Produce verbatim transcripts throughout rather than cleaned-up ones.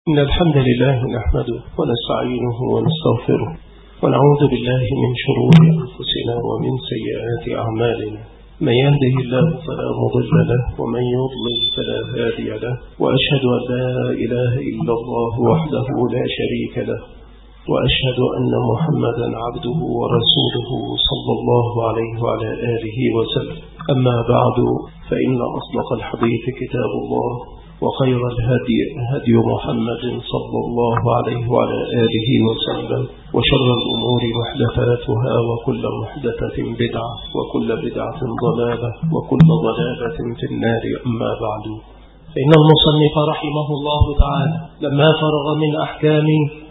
إن الحمد لله نحمده ونستعينه ونستغفره ونعوذ بالله من شرور أنفسنا ومن سيئات أعمالنا. من يهده الله فلا مضل له ومن يضلل فلا هادي له، وأشهد أن لا إله إلا الله وحده لا شريك له، وأشهد أن محمدا عبده ورسوله صلى الله عليه وعلى آله وسلم. أما بعد، فإن أصدق الحديث كتاب الله، وخير الهدي هدي محمد صلى الله عليه وعلى آله وسلم، وشر الأمور محدثاتها، وكل محدثة بدعة، وكل بدعة ضلالة، وكل ضلالة في النار. أما بعد، فإن المصنف رحمه الله تعالى لما فرغ من أحكام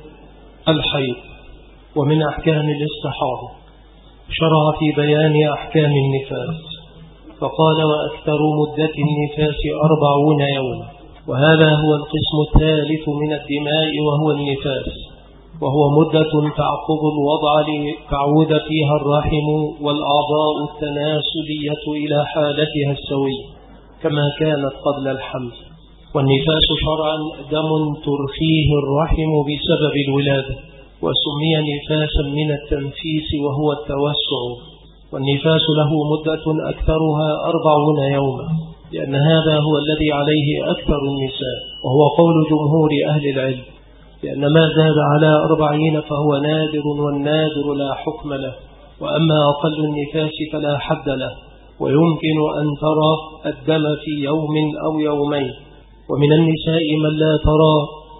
الحيض ومن أحكام الاستحاضة شرع في بيان أحكام النفاس، فقال: وأكثر مدة النفاس أربعون يوما، وهذا هو القسم الثالث من الدماء، وهو النفاس، وهو مدة تعقب الوضع لتعود فيها الرحم والأعضاء التناسلية إلى حالتها السوية كما كانت قبل الحمل. والنفاس شرعا دم ترخيه الرحم بسبب الولادة، وسمي نفاسا من التنفيس وهو التوسع. والنفاس له مدة أكثرها أربعون يوما، لأن هذا هو الذي عليه أكثر النساء، وهو قول جمهور أهل العلم، لأن ما زاد على أربعين فهو نادر، والنادر لا حكم له، وأما أقل النفاس فلا حد له، ويمكن أن ترى الدم في يوم أو يومين. ومن النساء من لا ترى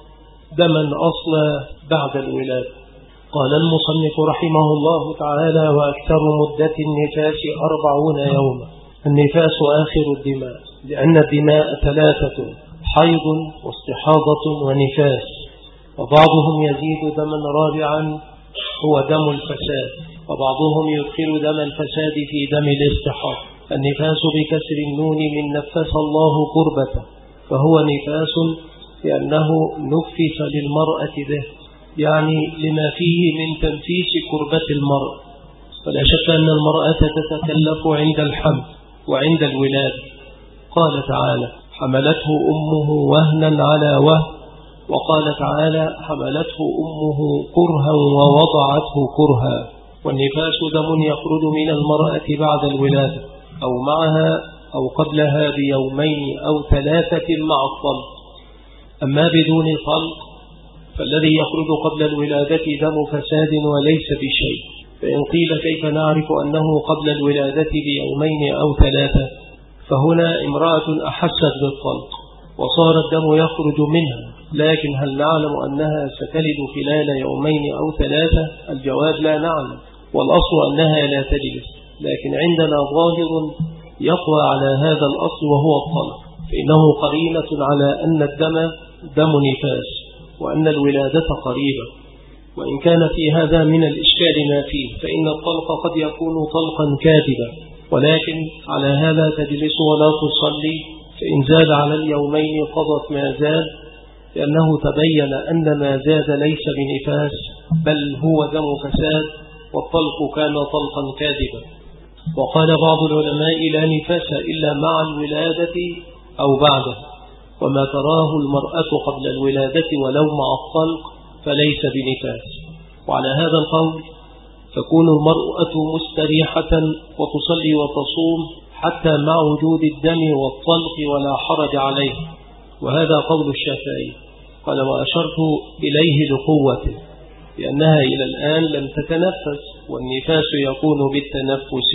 دما أصلا بعد الولادة. قال المصنف رحمه الله تعالى: وأكثر مدة النفاس أربعون يوما. النفاس آخر الدماء، لأن الدماء ثلاثة: حيض واستحاضة ونفاس، وبعضهم يزيد دما رابعا هو دم الفساد، وبعضهم يدخل دم الفساد في دم الاستحاضة. النفاس بكسر النون من نفس الله كربته، فهو نفاس لأنه نفس للمرأة به، يعني لما فيه من تنفيس كربة المرأة. فلا شك أن المرأة تتكلف عند الحمل وعند الولادة. قال تعالى: حملته أمه وهنا على وهن، وقال تعالى: حملته أمه كرها ووضعته كرها. والنفاس دم يخرج من المرأة بعد الولادة أو معها أو قبلها بيومين أو ثلاثة مع الطلق. أما بدون طلق فالذي يخرج قبل الولادة دم فساد وليس بشيء. فإن قيل: كيف نعرف أنه قبل الولادة بيومين أو ثلاثة؟ فهنا امرأة أحست بالطلق وصار الدم يخرج منها، لكن هل نعلم أنها ستلد خلال يومين أو ثلاثة؟ الجواب: لا نعلم، والأصل أنها لا تلد، لكن عندنا ظاهر يقوى على هذا الأصل وهو الطلق، فإنه قرينة على أن الدم دم نفاس، وأن الولادة قريبة. وإن كان في هذا من الإشكال ما فيه، فإن الطلق قد يكون طلقا كاذبا، ولكن على هذا تجلس ولا تصلي، فإن زاد على اليومين قضت ما زاد، لأنه تبين أن ما زاد ليس بنفاس بل هو دم فساد، والطلق كان طلقا كاذبا. وقال بعض العلماء: لا نفاس إلا مع الولادة أو بعده، وما تراه المرأة قبل الولادة ولو مع الطلق فليس بنفاس. وعلى هذا القول تكون المرأة مستريحة وتصلي وتصوم حتى مع وجود الدم والطلق ولا حرج عليه، وهذا قول الشافعي. قال: وأشرت إليه لقوته، لأنها إلى الآن لم تتنفس، والنفاس يكون بالتنفس.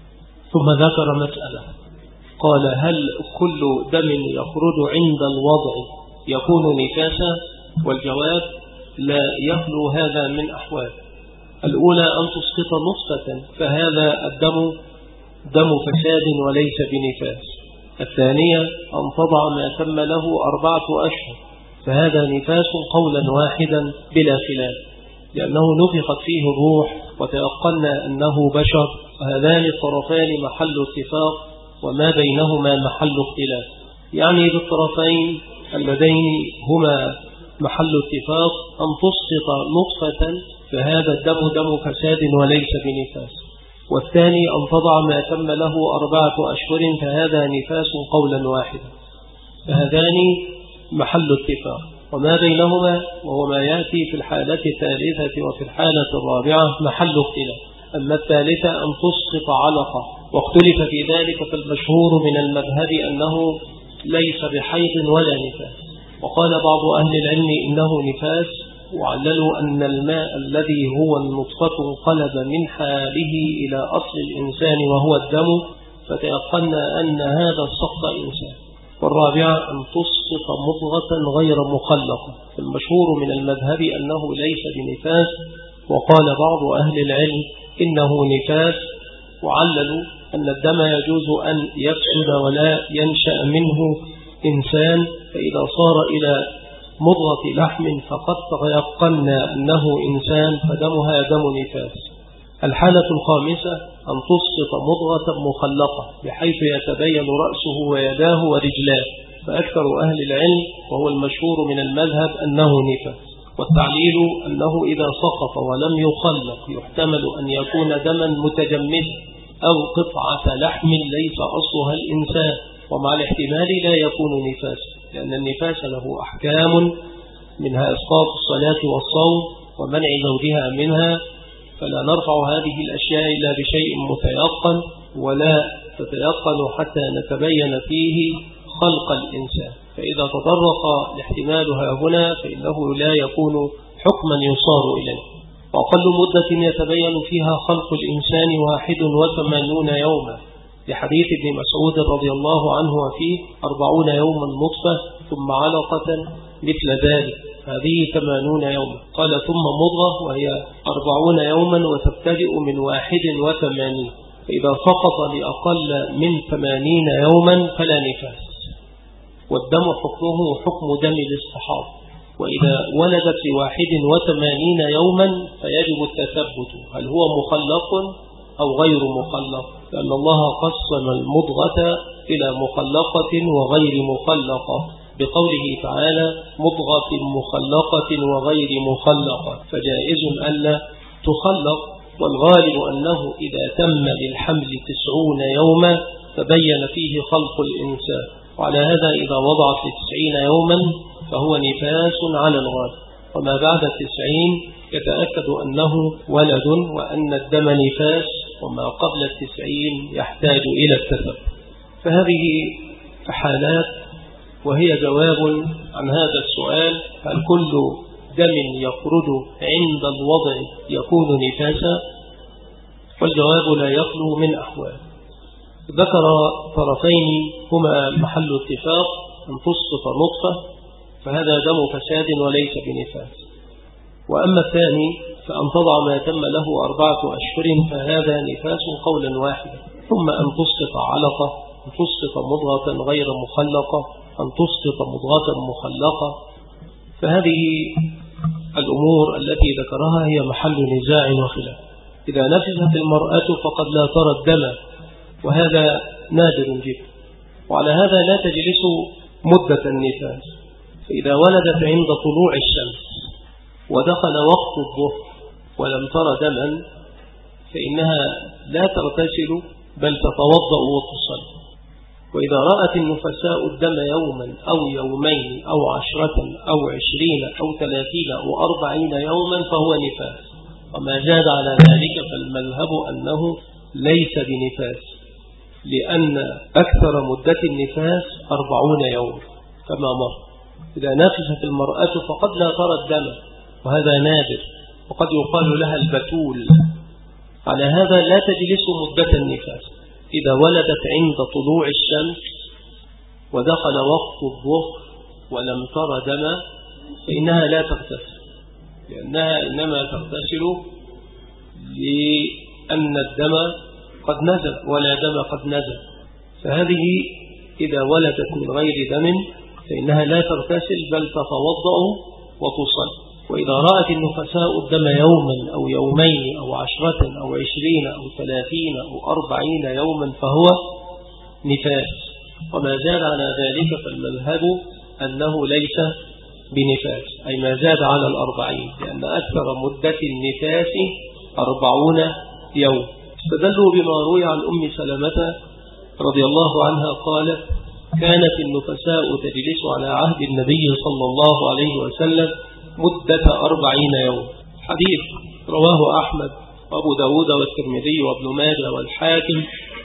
ثم ذكر مسألة، قال: هل كل دم يخرج عند الوضع يكون نفاسا؟ والجواب: لا يخلو هذا من أحوال. الأولى أن تسقط نطفة، فهذا الدم دم فساد وليس بنفاس. الثانية أن تضع ما تم له أربعة أشهر، فهذا نفاس قولا واحدا بلا خلاف، لأنه نفخت فيه الروح وتيقنا أنه بشر، وهذان الطرفان محل اتفاق، وما بينهما محل اختلاف. يعني بالطرفين اللذين هما محل اتفاق أن تسقط نطفة، فهذا الدم دم فساد وليس بنفاس. والثاني أن تضع ما تم له أربعة أشهر، فهذا نفاس قولا واحدا. فهذان محل اتفاق. وما بينهما وهو ما يأتي في الحالة الثالثة وفي الحالة الرابعة محل اختلاف. أما الثالثة أن تسقط علقة، واختلف في ذلك، فالمشهور من المذهب أنه ليس بحيض ولا نفاس، وقال بعض أهل العلم إنه نفاس، وعللوا أن الماء الذي هو النطفة انقلب من حاله إلى أصل الإنسان وهو الدم، فتيقنا أن هذا السقط إنسان. والرابعة أن تسقط مضغة غير مخلقة، فالمشهور من المذهب أنه ليس بنفاس، وقال بعض أهل العلم إنه نفاس، وعللوا أن الدم يجوز أن يفسد ولا ينشأ منه إنسان، فإذا صار إلى مضغة لحم فقد تيقنا أنه إنسان فدمها دم نفاس. الحالة الخامسة أن تسقط مضغة مخلقة بحيث يتبين رأسه ويداه ورجلاه، فأكثر أهل العلم وهو المشهور من المذهب أنه نفاس. والتعليل أنه إذا سقط ولم يخلق يحتمل أن يكون دما متجمدا أو قطعة لحم ليس أصلها الإنسان، ومع الاحتمال لا يكون نفاسا، لأن النفاس له أحكام منها إسقاط الصلاة والصوم ومنع زوجها منها، فلا نرفع هذه الأشياء إلا بشيء متيقن، ولا تتيقن حتى نتبين فيه خلق الإنسان. فإذا تطرق الاحتمال هنا فإنه لا يكون حكما يصار إليه. وأقل مدة يتبين فيها خلق الإنسان واحد وثمانون يوما، لحديث ابن مسعود رضي الله عنه وفيه أربعون يوما نطفة ثم علقة مثل ذلك، هذه ثمانون يوما. قال ثم مضغة وهي أربعون يوما وتبتدئ من واحد وثمانين، فإذا سقط لأقل من ثمانين يوما فلا نفاس. والدم حكمه حكم دم الاصطحاب، وإذا ولدت لواحد وثمانين يوما فيجب التثبت هل هو مخلق أو غير مخلق، لأن الله قسم المضغة إلى مخلقة وغير مخلقة بقوله تعالى مضغة مخلقة وغير مخلقة، فجائز أن تخلق. والغالب أنه إذا تم للحمل تسعون يوما تبين فيه خلق الإنسان، وعلى هذا إذا وضعت لتسعين يوما فهو نفاس على الغالب، وما بعد التسعين يتأكد أنه ولد وأن الدم نفاس، وما قبل التسعين يحتاج إلى التثبت. فهذه حالات، وهي جواب عن هذا السؤال: هل كل دم يخرج عند الوضع يكون نفاسا؟ والجواب لا يخلو من أحوال. ذكر طرفين هما محل اتفاق: أن تسقط نطفة فهذا دم فساد وليس بنفاس، وأما الثاني فأن تضع ما تم له أربعة أشهر فهذا نفاس قولا واحدا. ثم أن تسقط علقة، أن تسقط مضغة غير مخلقة، أن تسقط مضغة مخلقة، فهذه الأمور التي ذكرها هي محل نزاع وخلاف. إذا نفست المرأة فقد لا ترى الدم، وهذا نادر جدا، وعلى هذا لا تجلس مدة النفاس. فإذا ولدت عند طلوع الشمس ودخل وقت الظهر ولم ترى دما فإنها لا تغتسل بل تتوضأ وتصلي. وإذا رأت النفساء الدم يوما أو يومين أو عشرة أو عشرين أو ثلاثين أو أربعين يوما فهو نفاس، وما زاد على ذلك فالمذهب أنه ليس بنفاس، لأن أكثر مدة النفاس أربعون يوم كما مر. إذا نفست المرأة فقد لا ترى الدم، وهذا نادر، وقد يقال لها البتول. على هذا لا تجلس مدة النفاس. إذا ولدت عند طلوع الشمس ودخل وقت الظهر ولم ترى دم فإنها لا تغتسل، لأنها إنما تغتسل لأن الدم قد نزل ولا دم قد نزل. فهذه إذا ولدت من غير دم فإنها لا تغتسل بل تتوضأ وتصلي. وإذا رأت النفساء الدم يوما أو يومين أو عشرة أو عشرين أو ثلاثين أو أربعين يوما فهو نفاس، وما زاد على ذلك فالمذهب أنه ليس بنفاس، أي ما زاد على الأربعين، لأن أكثر مدة النفاس أربعون يوم. استدلوا بما روي عن أم سلمة رضي الله عنها قالت: كانت النفساء تجلس على عهد النبي صلى الله عليه وسلم مدة أربعين يوم. حديث رواه أحمد وأبو داود والترمذي وابن ماجه والحاكم،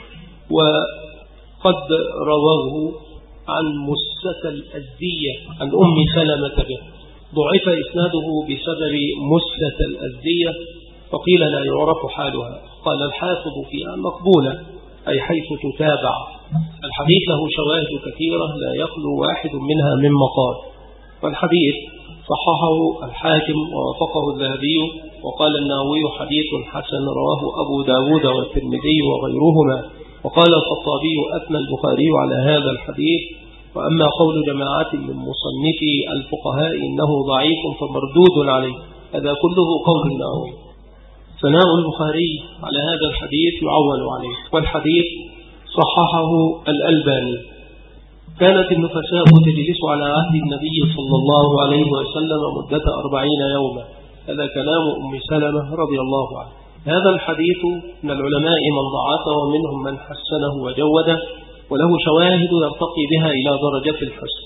وقد رواه عن مسة الأزدية عن أم سلمة به. ضعف إسناده بسبب مسة الأزدية فقيل لا يعرف حالها. قال الحافظ فيها مقبولة، أي حيث تتابع. الحديث له شواهد كثيرة لا يخلو واحد منها من مقال، والحديث صححه الحاكم ووافقه الذهبي، وقال النووي حديث حسن رواه أبو داود والترمذي وغيرهما. وقال الخطابي أثنى البخاري على هذا الحديث، وأما قول جماعة من مصنفي الفقهاء إنه ضعيف فمردود عليه، هذا كله قول النووي. ثناء البخاري على هذا الحديث يعول عليه، والحديث صححه الألباني. كانت النفساء تجلس على عهد النبي صلى الله عليه وسلم مدة أربعين يوما. هذا كلام أم سلمة رضي الله عنه. هذا الحديث من العلماء من ضعفه ومنهم من حسنه وجوده، وله شواهد يرتقي بها إلى درجة الحسن.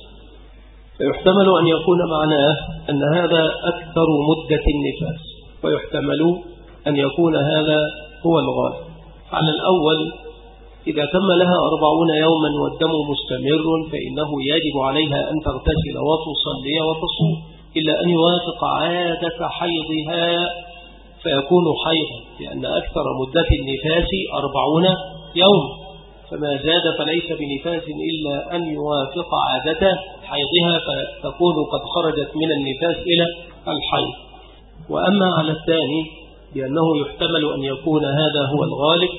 فيحتمل أن يكون معناه أن هذا أكثر مدة النفاس، ويحتمل أن يكون هذا هو الغالب. على الأول، إذا تم لها أربعون يوما والدم مستمر فإنه يجب عليها أن تغتسل وتصلي وتصوم، إلا أن يوافق عادة حيضها فيكون حيضا، لأن أكثر مدة النفاس أربعون يوم، فما زاد فليس بنفاس إلا أن يوافق عادة حيضها فتكون قد خرجت من النفاس إلى الحيض. وأما على الثاني بأنه يحتمل أن يكون هذا هو الغالب،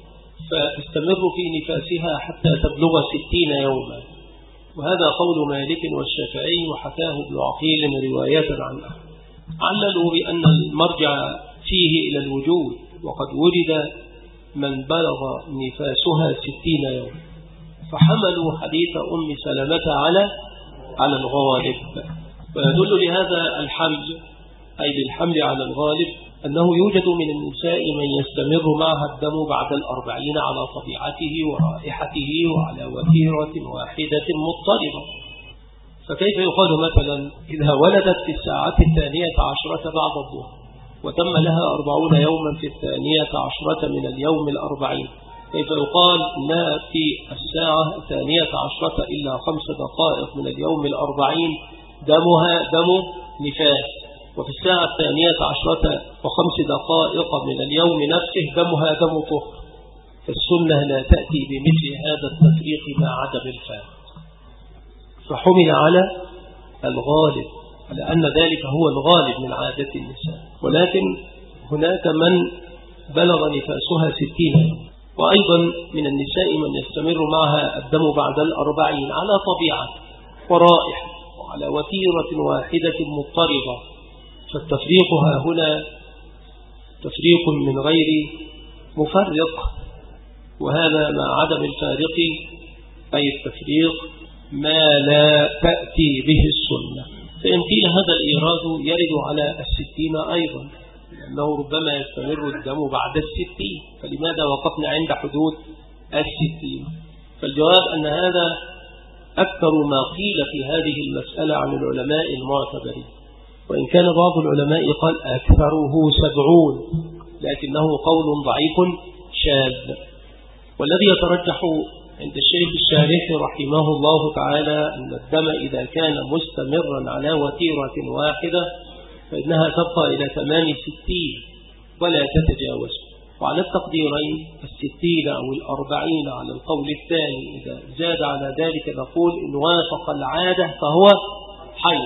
فتستمر في نفاسها حتى تبلغ ستين يوما، وهذا قول مالك والشافعي وحكاه ابن عقيل رواية عنه. عللوا بأن المرجع فيه إلى الوجود، وقد وجد من بلغ نفاسها ستين يوم، فحملوا حديث أم سلمة على على الغالب. ويدل لهذا الحمل، أي للحمل على الغالب، أنه يوجد من النساء من يستمر معها الدم بعد الأربعين على طبيعته ورائحته وعلى وتيرة واحدة مضطربة. فكيف يقال مثلا إذا ولدت في الساعة الثانية عشرة بعد الظهر وتم لها أربعون يوما في الثانية عشرة من اليوم الأربعين، كيف يقال إنها في الساعة الثانية عشرة إلا خمس دقائق من اليوم الأربعين دمها دم نفاس، وفي الساعة الثانية عشرة وخمس دقائق من اليوم نفسه دمها دم طهر؟ فالسنة لا تأتي بمثل هذا التفريق مع عدم الفارق، فحمل على الغالب، على أن ذلك هو الغالب من عادة النساء. ولكن هناك من بلغ نفاسها ستين، وأيضا من النساء من يستمر معها الدم بعد الأربعين على طبيعة ورائحة وعلى وتيرة واحدة مضطربة. فالتفريق ها هنا تفريق من غير مفرق، وهذا مع عدم الفارق، أي التفريق ما لا تأتي به السنة. فإن قيل هذا الإيراد يرد على الستين أيضا، لأنه ربما يستمر الدم بعد الستين، فلماذا وقفنا عند حدود الستين؟ فالجواب أن هذا أكثر ما قيل في هذه المسألة عن العلماء المعتبرين، وإن كان بعض العلماء قال أكثره سبعون، لكنه قول ضعيف شاذ. والذي يترجح عند الشيخ الشارح رحمه الله تعالى أن الدم إذا كان مستمرا على وتيرة واحدة فإنها تبقى إلى ثمان ستين ولا تتجاوز. وعلى التقديرين الستين أو الأربعين على القول الثاني، إذا زاد على ذلك نقول إن وافق العادة فهو حيض.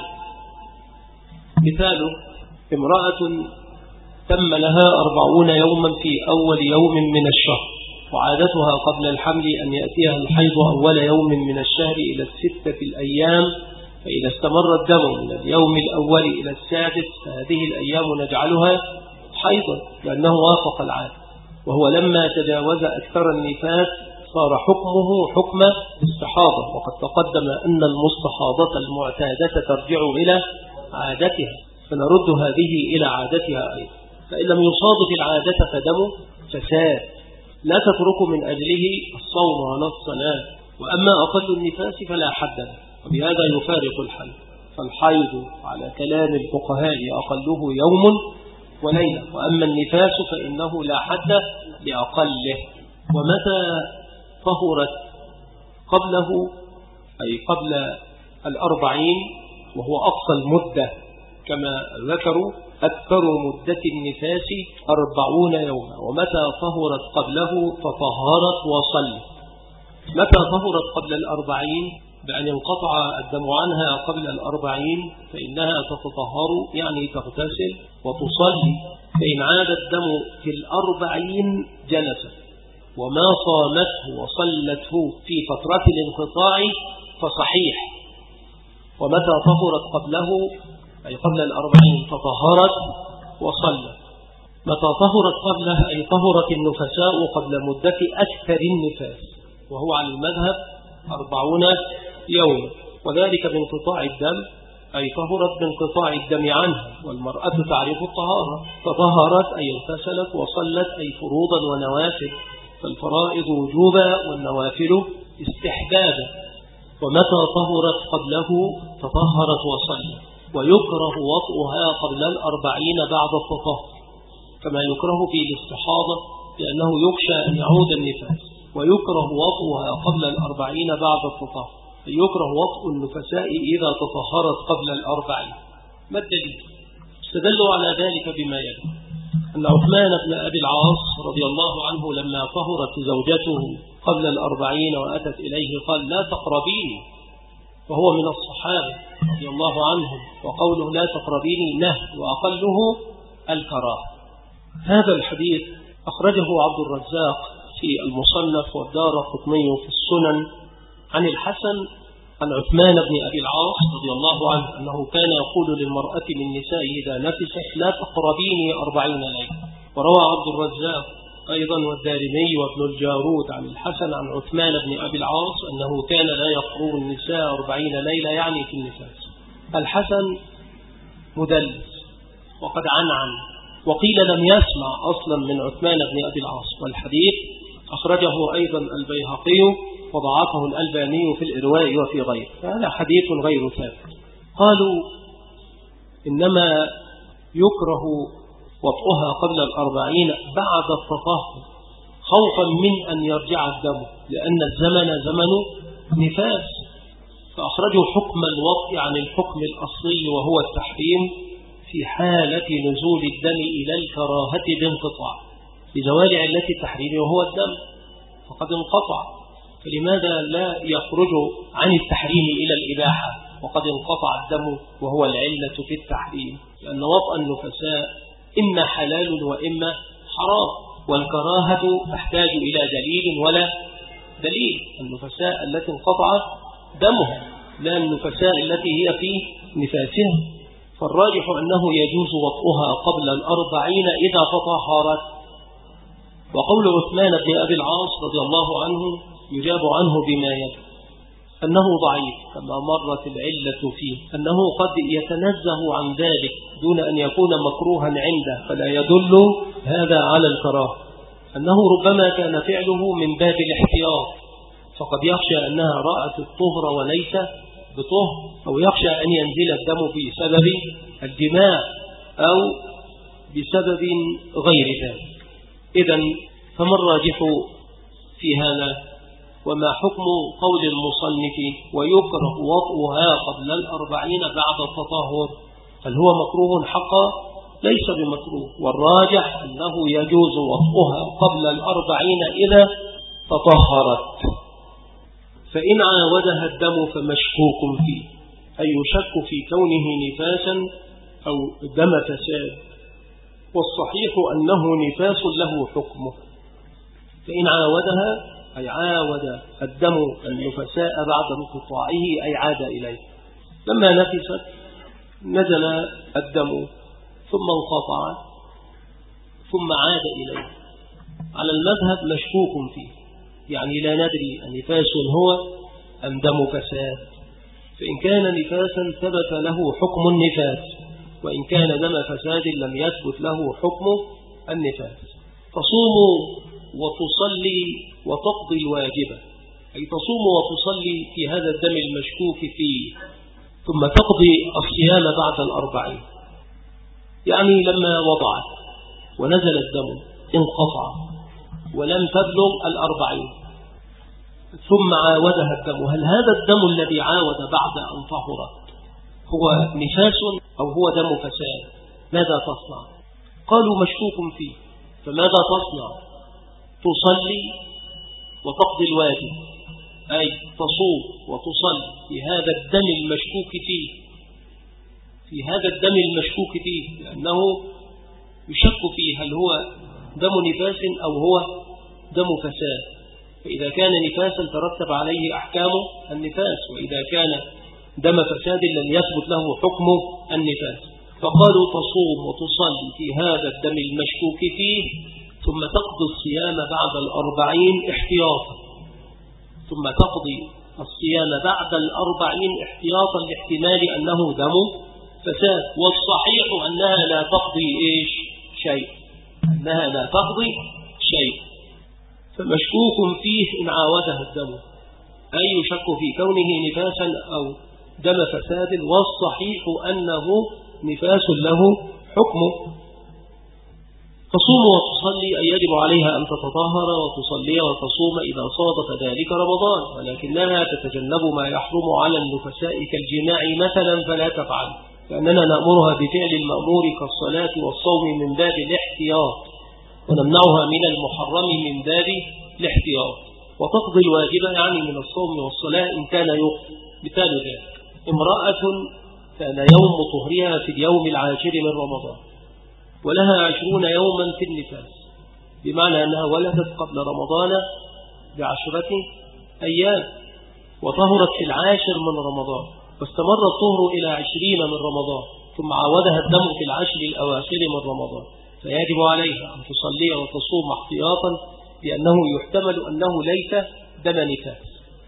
مثال: امرأة تم لها أربعون يوما في أول يوم من الشهر، وعادتها قبل الحمل أن يأتيها الحيض أول يوم من الشهر إلى الستة الأيام، فإذا استمر الدم من اليوم الأول إلى السادس فهذه الأيام نجعلها حيضا لأنه وافق العادة. وهو لما تجاوز أكثر النفاس صار حكمه حكم استحاضة، وقد تقدم أن المستحاضة المعتادة ترجع إلى عادتها، فنرد هذه إلى عادتها أيضا. فإن لم يصادف العادة فدم فساد، لا تترك من أجله الصوم ولا الصلاة وأما أقل النفاس فلا حد له، وبهذا يفارق الحيض. فالحيض على كلام الفقهاء أقله يوم وليلة، وأما النفاس فإنه لا حد لأقله. ومتى طهرت قبله أي قبل الأربعين، وهو أقصى المدة كما ذكروا، أكثر مدة النفاس أربعون يوما. ومتى طهرت قبله فطهرت وصلت. متى طهرت قبل الأربعين بأن ينقطع الدم عنها قبل الأربعين فإنها تتطهر، يعني تغتسل وتصلي. فإن عاد الدم في الأربعين جلست، وما صامته وصلته في فترة الانقطاع فصحيح. ومتى طهرت قبله أي قبل الأربعين تطهرت وصلت. متى طهرت قبله أي طهرت النفساء قبل مدة أكثر النفاس، وهو على المذهب أربعون يوم، وذلك بانقطاع الدم أي طهرت بانقطاع الدم عنها. والمرأة تعرف الطهارة، فطهرت أي اغتسلت وصلت أي فروضا ونوافل، فالفرائض وجوبا والنوافل استحبابا. ومتى طهرت قبله تطهرت وصلت. ويكره وطئها قبل الأربعين بعد التطهر، كما يكره في الاستحاضة لأنه يخشى أن يعود النفاس. ويكره وطئها قبل الأربعين بعد التطهر، يكره وطئ النفساء إذا تطهرت قبل الأربعين. ما الدليل؟ استدلوا على ذلك بما يلي: أن عثمان بن أبي العاص رضي الله عنه لما طهرت زوجته قبل الأربعين وأتت إليه قال: لا تقربيني، وهو من الصحابة رضي الله عنهم، وقوله لا تقربيني نهي، وأقله الكراهة. هذا الحديث أخرجه عبد الرزاق في المصنف والدارقطني في السنن عن الحسن عن عثمان بن أبي العاص رضي الله عنه أنه كان يقول للمرأة من نسائه إذا نفست: لا تقربيني أربعين ليلة. وروى عبد الرزاق أيضا والدارمي وابن الجارود عن الحسن عن عثمان بن أبي العاص أنه كان لا يقرب النساء أربعين ليلة، يعني في النفاس. الحسن مدلس وقد عنعن، وقيل لم يسمع أصلا من عثمان بن أبي العاص. والحديث أخرجه أيضا البيهقي وضعفه الألباني في الإرواء وفي غيره، فهذا حديث غير ثابت. قالوا إنما يكره وطئها قبل الأربعين بعد التطهر خوفا من أن يرجع الدم، لأن الزمن زمن نفاس، فأخرجوا حكم الوطء عن الحكم الأصلي وهو التحريم في حالة نزول الدم إلى الكراهة بانقطاع، لزوال علة التحريم وهو الدم فقد انقطع. فلماذا لا يخرج عن التحريم إلى الإباحة وقد انقطع الدم وهو العلة في التحريم؟ لأن وطأ النفساء إما حلال وإما حرام، والكراهة تحتاج إلى دليل ولا دليل. النفساء التي انقطع دمها، لا النفساء التي هي في نفاسها. فالراجح أنه يجوز وطئها قبل الأربعين إذا تطهرت. وقول عثمان بن أبي العاص رضي الله عنه يجاب عنه بما يلي: أنه ضعيف كما مرت العلة فيه، أنه قد يتنزه عن ذلك دون أن يكون مكروها عنده، فلا يدل هذا على الكراهة. أنه ربما كان فعله من باب الاحتياط، فقد يخشى أنها رأت الطهر وليس بطهر، أو يخشى أن ينزل الدم بسبب الجماع أو بسبب غير ذلك. إذن فما الراجح في هذا؟ وما حكم قول المصنف ويكره وطئها قبل الأربعين بعد التطهر؟ هل هو مكروه حقا؟ ليس بمكروه، والراجح أنه يجوز وطئها قبل الأربعين إذا تطهرت. فإن عاودها الدم فمشكوك فيه، أي يشك في كونه نفاسا أو دم فساد، والصحيح أنه نفاس له حكمه. فإن عاودها أي عاود الدم النفساء بعد انقطاعه أي عاد إليه. لما نفست نزل الدم ثم انقطع ثم عاد إليه. على المذهب مشكوك فيه، يعني لا ندري النفاس هو أم دم فساد. فإن كان نفاسا ثبت له حكم النفاس، وإن كان دم فساد لم يثبت له حكم النفاس. تصوم وتصلي وتقضي الواجبة، أي تصوم وتصلي في هذا الدم المشكوك فيه، ثم تقضي الصيام بعد الأربعين. يعني لما وضعت ونزل الدم انقطع ولم تبلغ الأربعين ثم عاودها الدم، هل هذا الدم الذي عاود بعد أن طهرت هو نفاس أو هو دم فساد؟ ماذا تصنع؟ قالوا مشكوك فيه، فماذا تصنع؟ تصلي وتقضي الواجب، أي تصوم وتصلي في هذا الدم المشكوك فيه في هذا الدم المشكوك فيه لأنه يشك فيه هل هو دم نفاس أو هو دم فساد. فإذا كان نفاسا ترتب عليه أحكام النفاس، وإذا كان دم فساد لن يثبت له حكم النفاس. فقالوا تصوم وتصلي في هذا الدم المشكوك فيه، ثم تقضي الصيام بعد الأربعين احتياطا ثم تقضي الصيام بعد الأربعين احتياطا لاحتمال أنه دم فساد. والصحيح أنها لا تقضي إيش شيء أنها لا تقضي شيء فمشكوك فيه إن عاودها الدم، أي يشك في كونه نفاسا أو دم فساد، والصحيح أنه نفاس له حكمه. تصوم وتصلي أي يجب عليها أن تتطهر وتصلي وتصوم إذا صادف ذلك رمضان، ولكنها تتجنب ما يحرم على النفساء كالجماع مثلا فلا تفعل، لأننا نأمرها بفعل المأمور كالصلاة والصوم من باب الاحتياط، ونمنعها من المحرم من باب الاحتياط. وتقضي الواجب يعني من الصوم والصلاة إن كان يقضي. مثال ذلك امرأة كان يوم طهرها في اليوم العاشر من رمضان ولها عشرون يوما في النفاس، بمعنى أنها ولدت قبل رمضان بعشرة أيام وطهرت في العاشر من رمضان، واستمر الطهر إلى عشرين من رمضان، ثم عاودها الدم في العشر الأواخر من رمضان، فيجب عليها أن تصلي وتصوم احتياطا لأنه يحتمل أنه ليس دم نفاس،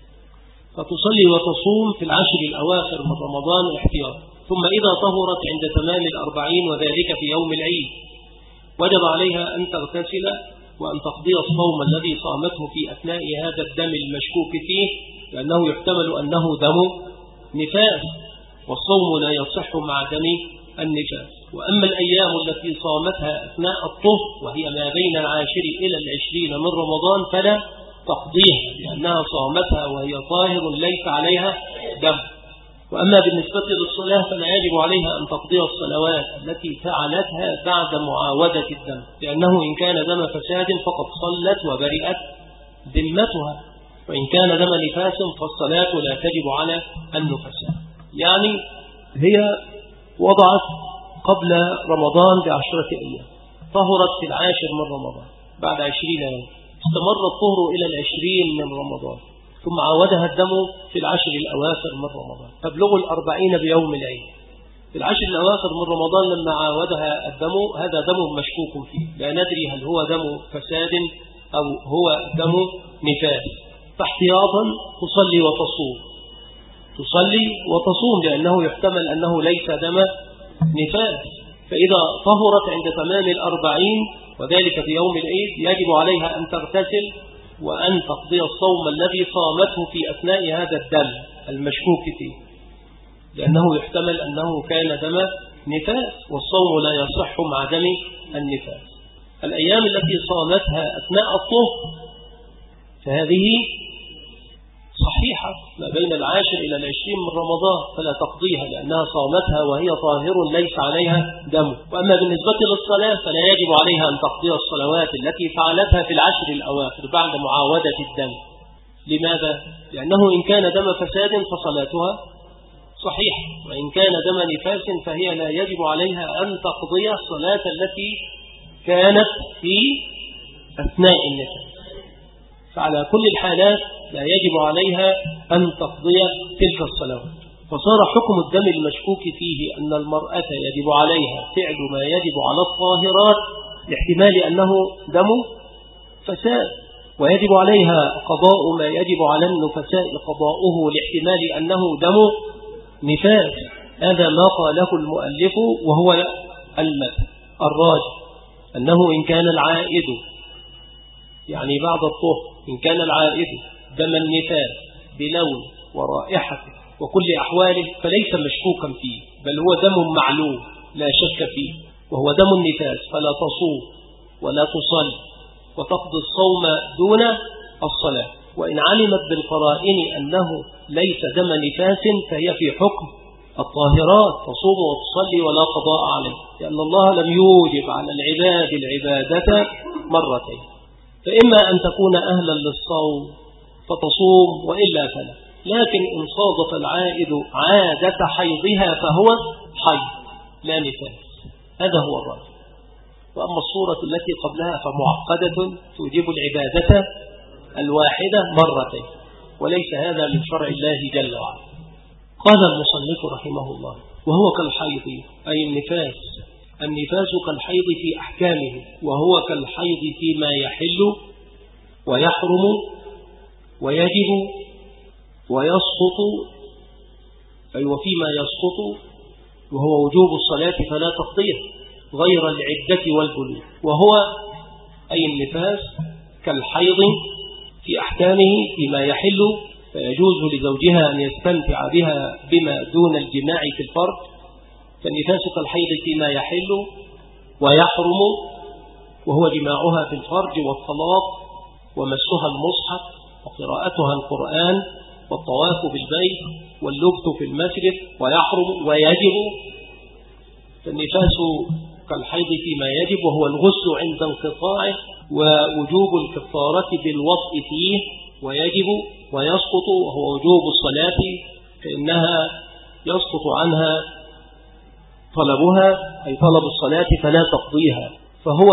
فتصلي وتصوم في العشر الأواخر من رمضان احتياطا. ثم إذا طهرت عند تمام الأربعين وذلك في يوم العيد وجب عليها أن تغتسل وأن تقضي الصوم الذي صامته في أثناء هذا الدم المشكوك فيه، لأنه يحتمل أنه دم نفاس، والصوم لا يصح مع دم النفاس. وأما الأيام التي صامتها أثناء الطهر وهي ما بين العاشر إلى العشرين من رمضان فلا تقضيها، لأنها صامتها وهي طاهر ليس عليها دم. وأما بالنسبة للصلاة فلا يجب عليها أن تقضي الصلوات التي فعلتها بعد معاودة الدم، لأنه إن كان دم فساد فقد صلت وبرئت ذمتها، وإن كان دم نفاس فالصلاة لا تجب على النفساء. يعني هي وضعت قبل رمضان بعشرة أيام، طهرت في العاشر من رمضان بعد عشرين يوم، استمر الطهر إلى العشرين من رمضان، ثم عاودها الدم في العشر الأواخر من رمضان، تبلغ الأربعين بيوم العيد. في العشر الأواخر من رمضان لما عاودها الدم هذا دم مشكوك فيه، لا ندري هل هو دم فساد أو هو دم نفاس، فاحتياطا تصلي وتصوم تصلي وتصوم لأنه يحتمل أنه ليس دم نفاس. فإذا طهرت عند تمام الأربعين وذلك في يوم العيد يجب عليها أن تغتسل وأن تقضي الصوم الذي صامته في أثناء هذا الدم المشكوك فيه، لأنه يحتمل أنه كان دم نفاس، والصوم لا يصح مع دم النفاس. الأيام التي صامتها أثناء الطهر فهذه صحيحة ما بين العاشر إلى العشرين من رمضان فلا تقضيها، لأنها صامتها وهي طاهر ليس عليها دم. وأما بالنسبة للصلاة فلا يجب عليها أن تقضي الصلوات التي فعلتها في العشر الأواخر بعد معاودة الدم. لماذا؟ لأنه إن كان دم فساد فصلاتها صحيحة، وإن كان دم نفاس فهي لا يجب عليها أن تقضي الصلاة التي كانت في أثناء النفاس. فعلى كل الحالات لا يجب عليها أن تقضي تلك الصلوات. فصار حكم الدم المشكوك فيه أن المرأة يجب عليها فعل ما يجب على الطاهرات لاحتمال أنه دم فساد، ويجب عليها قضاء ما يجب على النفساء قضاؤه لاحتمال أنه دم نفاس. هذا ما قاله المؤلف وهو المذهب الراجح، أنه إن كان العائد يعني بعد الطهر إن كان العائد دم النفاس بلون ورائحته وكل أحواله فليس مشكوكا فيه، بل هو دم معلوم لا شك فيه، وهو دم النفاس، فلا تصوم ولا تصلي وتقضي الصوم دون الصلاة. وإن علمت بالقرائن أنه ليس دم نفاس فهي في حكم الطاهرات، تصوم وتصلي ولا قضاء عليه، لأن الله لم يوجب على العباد العبادة مرتين. فإما أن تكون أهلا للصوم فتصوم وإلا فلا، لكن إن صادف العائد عادة حيضها فهو حيض لا نفاس، هذا هو الراجح. وأما الصورة التي قبلها فمعقدة توجب العبادة الواحدة مرتين، وليس هذا من شرع الله جل وعلا. قال المصنف رحمه الله: وهو كالحيض أي النفاس، النفاس كالحيض في أحكامه، وهو كالحيض فيما يحل ويحرم ويجب ويسقط، أي وفيما يسقط وهو وجوب الصلاة فلا تقضيه غير العدة والبلوغ. وهو أي النفاس كالحيض في أحكامه فيما يحل، فيجوز لزوجها أن يستمتع بها بما دون الجماع في الفرج، فالنفاس كالحيض فيما يحل ويحرم وهو جماعها في الفرج والطلاق ومسها المصحف وقراءتها القرآن والطواف بالبيت واللبث في المسجد، ويحرم ويجب، فالنفاس كالحيض فيما يجب وهو الغسل عند انقطاعه ووجوب الكفارة بالوطء فيه، ويجب ويسقط وهو وجوب الصلاة فإنها يسقط عنها طلبها أي طلب الصلاة فلا تقضيها، فهو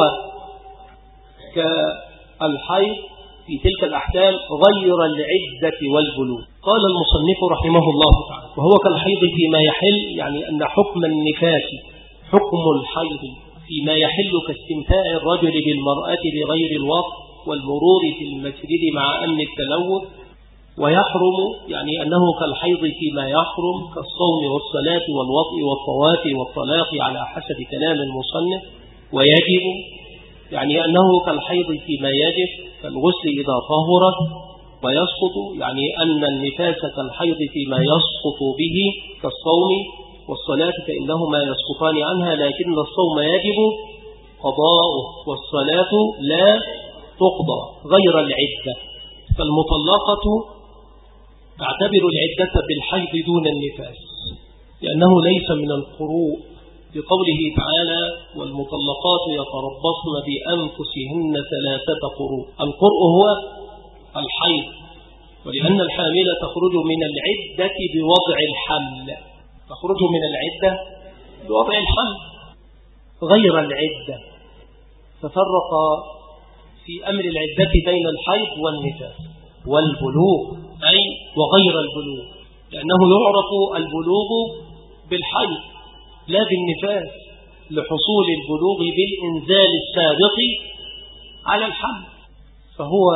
كالحيض في تلك الأحكام غير العدة والبلوغ. قال المصنف رحمه الله تعالى: وهو كالحيض فيما يحل، يعني أن حكم النفاس حكم الحيض فيما يحل كاستمتاع الرجل بالمرأة بغير الوطء والمرور في المسجد مع أمن التلوث. ويحرم يعني أنه كالحيض فيما يحرم كالصوم والصلاة والوطء والطواف والطلاق على حسب كلام المصنف. ويجب يعني أنه كالحيض فيما يجب كالغسل إذا طهرت. ويسقط يعني أن النفاس كالحيض فيما يسقط به كالصوم والصلاة فإنهما يسقطان عنها، لكن الصوم يجب قضاؤه والصلاة لا تقضى غير العدة. فالمطلقة تعتبر العدة بالحيض دون النفاس لأنه ليس من القروء، لقوله تعالى: والمطلقات يتربصن بأنفسهن ثلاثة قروء. القرء هو الحيض، ولأن الحامل تخرج من العدة بوضع الحمل، تخرج من العدة بوضع الحمل غير العدة. ففرق في أمر العدة بين الحيض والنفاس والبلوغ أي وغير البلوغ، لأنه يعرف البلوغ بالحيض لا بالنفاس، لحصول البلوغ بالإنزال السابق على الحمل، فهو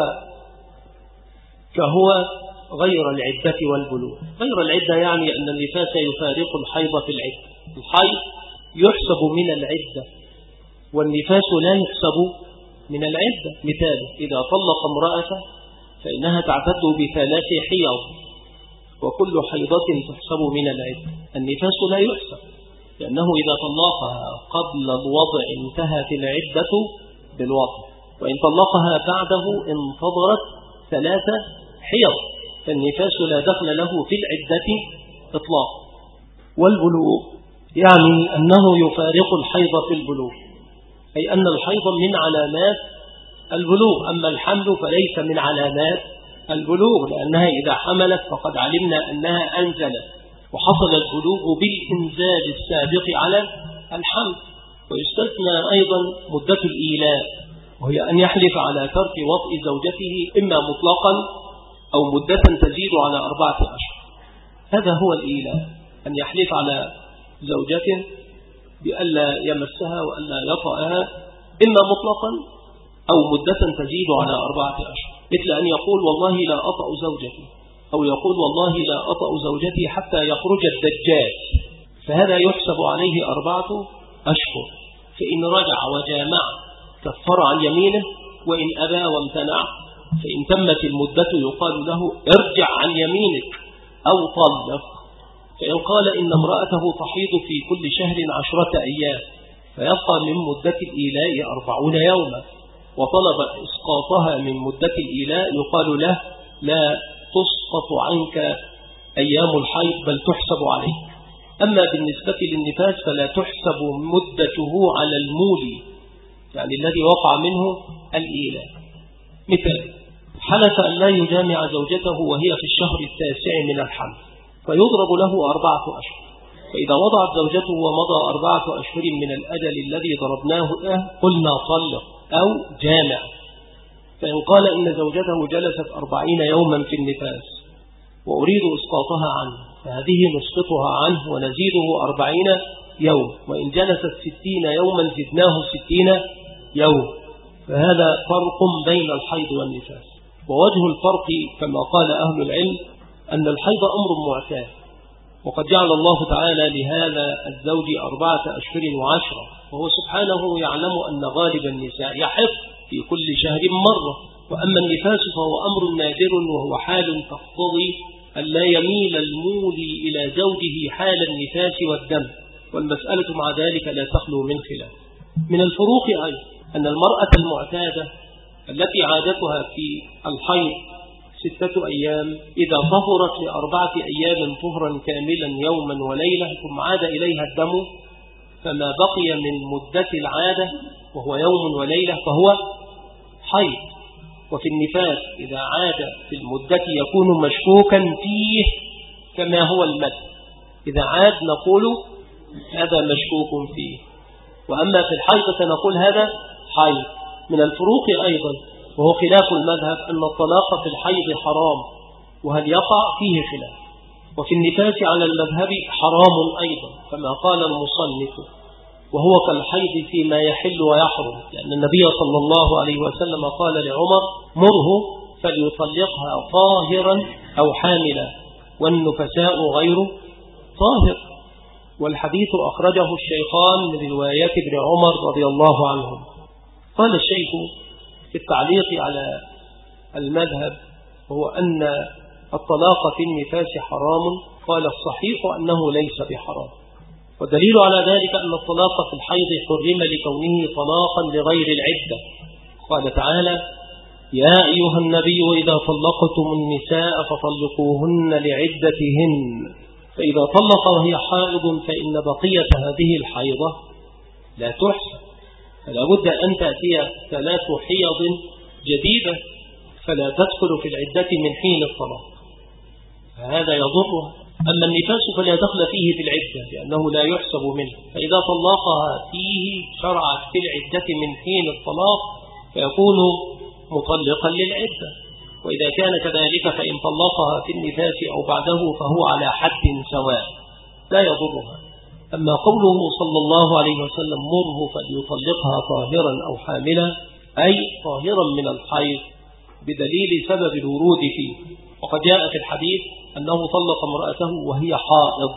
كهو غير العدة والبلوغ. غير العدة يعني أن النفاس يفارق الحيض في العدة، الحيض يحسب من العدة والنفاس لا يحسب من العدة. مثال: إذا طلق امرأة فإنها تعتد بثلاث حيض وكل حيضة تحسب من العدة. النفاس لا يحسب لأنه إذا طلقها قبل الوضع انتهت العدة بالوضع، وإن طلقها بعده انتظرت ثلاثة حيض، فالنفاس لا دخل له في العدة إطلاق. والبلوغ يعني أنه يفارق الحيض في البلوغ، أي أن الحيض من علامات البلوغ، أما الحمل فليس من علامات البلوغ، لأنها إذا حملت فقد علمنا أنها أنزلت وحصل البلوغ بالإنزال السابق على الحمل. ويستثنى أيضا مدة الإيلاء، وهي أن يحلف على ترك وطء زوجته إما مطلقا أو مدة تزيد على أربعة أشهر. هذا هو الإيلاء، أن يحلف على زوجته بألا يمسها وألا يطأها إما مطلقا أو مدة تزيد على أربعة أشهر، مثل أن يقول: والله لا أطأ زوجتي، أو يقول: والله لا أطأ زوجتي حتى يخرج الدجال، فهذا يحسب عليه أربعة أشهر. فإن رجع وجامع كفر عن يمينه، وإن أبى وامتنع فإن تمت المدة يقال له ارجع عن يمينك أو طلق. فإن قال إن امرأته تحيض في كل شهر عشرة أيام فيبقى من مدة الإيلاء أربعون يوما وطلب إسقاطها من مدة الإيلاء يقال له لا تسقط عنك أيام الحيض بل تحسب عليك. أما بالنسبة للنفاس فلا تحسب مدته على المولي، يعني الذي وقع منه الإيلاء. مثال: حلف أن لا يجامع زوجته وهي في الشهر التاسع من الحمل فيضرب له أربعة أشهر، فإذا وضعت زوجته ومضى أربعة أشهر من الأجل الذي ضربناه له قلنا طلق أو جامع. فإن قال إن زوجته جلست أربعين يوما في النفاس وأريد إسقاطها عنه فهذه نسقطها عنه ونزيده أربعين يوم، وإن جلست ستين يوما زدناه ستين يوم. فهذا فرق بين الحيض والنفاس. ووجه الفرق كما قال أهل العلم أن الحيض أمر معتاد، وقد جعل الله تعالى لهذا الزوج أربعة أشهر وعشرة، وهو سبحانه يعلم أن غالب النساء يحف في كل شهر مرة. وأما النفاس فهو أمر نادر وهو حال تقتضي أن لا يميل المولي إلى زوجه حال النفاس والدم، والمسألة مع ذلك لا تخلو من خلاف. من الفروق أيضا أن المرأة المعتادة التي عادتها في الحيض ستة أيام إذا طهرت لأربعة أيام طهرا كاملا يوما وليلة ثم عاد إليها الدم فما بقي من مدة العادة وهو يوم وليلة فهو حيض. وفي النفاس إذا عاد في المدة يكون مشكوكا فيه كما هو المد، إذا عاد نقول هذا مشكوك فيه، وأما في الحيض فنقول هذا حيض. من الفروق أيضا وهو خلاف المذهب أن الطلاق في الحيض حرام، وهل يقع فيه خلاف. وفي النفاس على المذهب حرام أيضا كما قال المصنف، وهو كالحيض فيما يحل ويحرم، لأن النبي صلى الله عليه وسلم قال لعمر مره فليطلقها طاهرا أو حاملا والنفساء غير طاهر. والحديث أخرجه الشيخان من روايات ابن عمر رضي الله عنهم. قال الشيخ في التعليق على المذهب هو أن الطلاق في النفاس حرام، قال الصحيح أنه ليس بحرام، والدليل على ذلك أن الطلاق في الحيض حرم لكونه طلاقا لغير العدة. قال تعالى يا أيها النبي إذا طلقتم النساء فطلقوهن لعدتهن، فإذا طلق وهي حائض فإن بقية هذه الحيضة لا تحسن، فلا بد أن تأتي ثلاث حيض جديدة فلا تدخل في العدة من حين الطلاق، فهذا يضرها. أما النفاس فلا دخل فيه في العدة لأنه لا يحسب منه، فإذا طلقها فيه شرعت في العدة من حين الطلاق فيكون مطلقا للعدة. وإذا كان كذلك فإن طلقها في النفاس أو بعده فهو على حد سواء لا يضرها. أما قوله صلى الله عليه وسلم مره فليطلقها طاهرا أو حاملا أي طاهرا من الحيض بدليل سبب الورود فيه، وقد جاء في الحديث أنه طلق امرأته وهي حائض،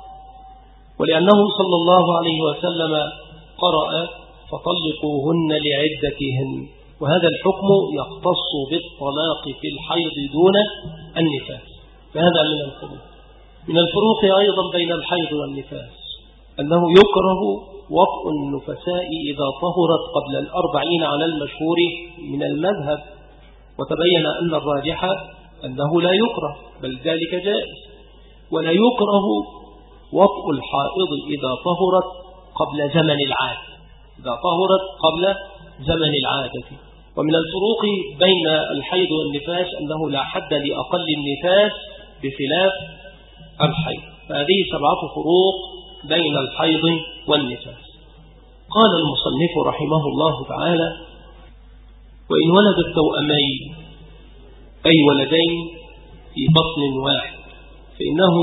ولأنه صلى الله عليه وسلم قرأ فطلقوهن لعدتهن، وهذا الحكم يختص بالطلاق في الحيض دون النفاس، فهذا من الفروق. من الفروق أيضا بين الحيض والنفاس أنه يكره وطء النفساء إذا طهرت قبل الأربعين على المشهور من المذهب، وتبين أن الراجح أنه لا يكره بل ذلك جائز. ولا يكره وطء الحائض إذا طهرت قبل زمن العادة، إذا طهرت قبل زمن العادة. ومن الفروق بين الحيض والنفاس أنه لا حد لأقل النفاس بخلاف الحيض، فهذه سبعة فروق بين الحيض والنفاس. قال المصنف رحمه الله تعالى وإن ولد التوأمين أي ولدين في بطن واحد فإنه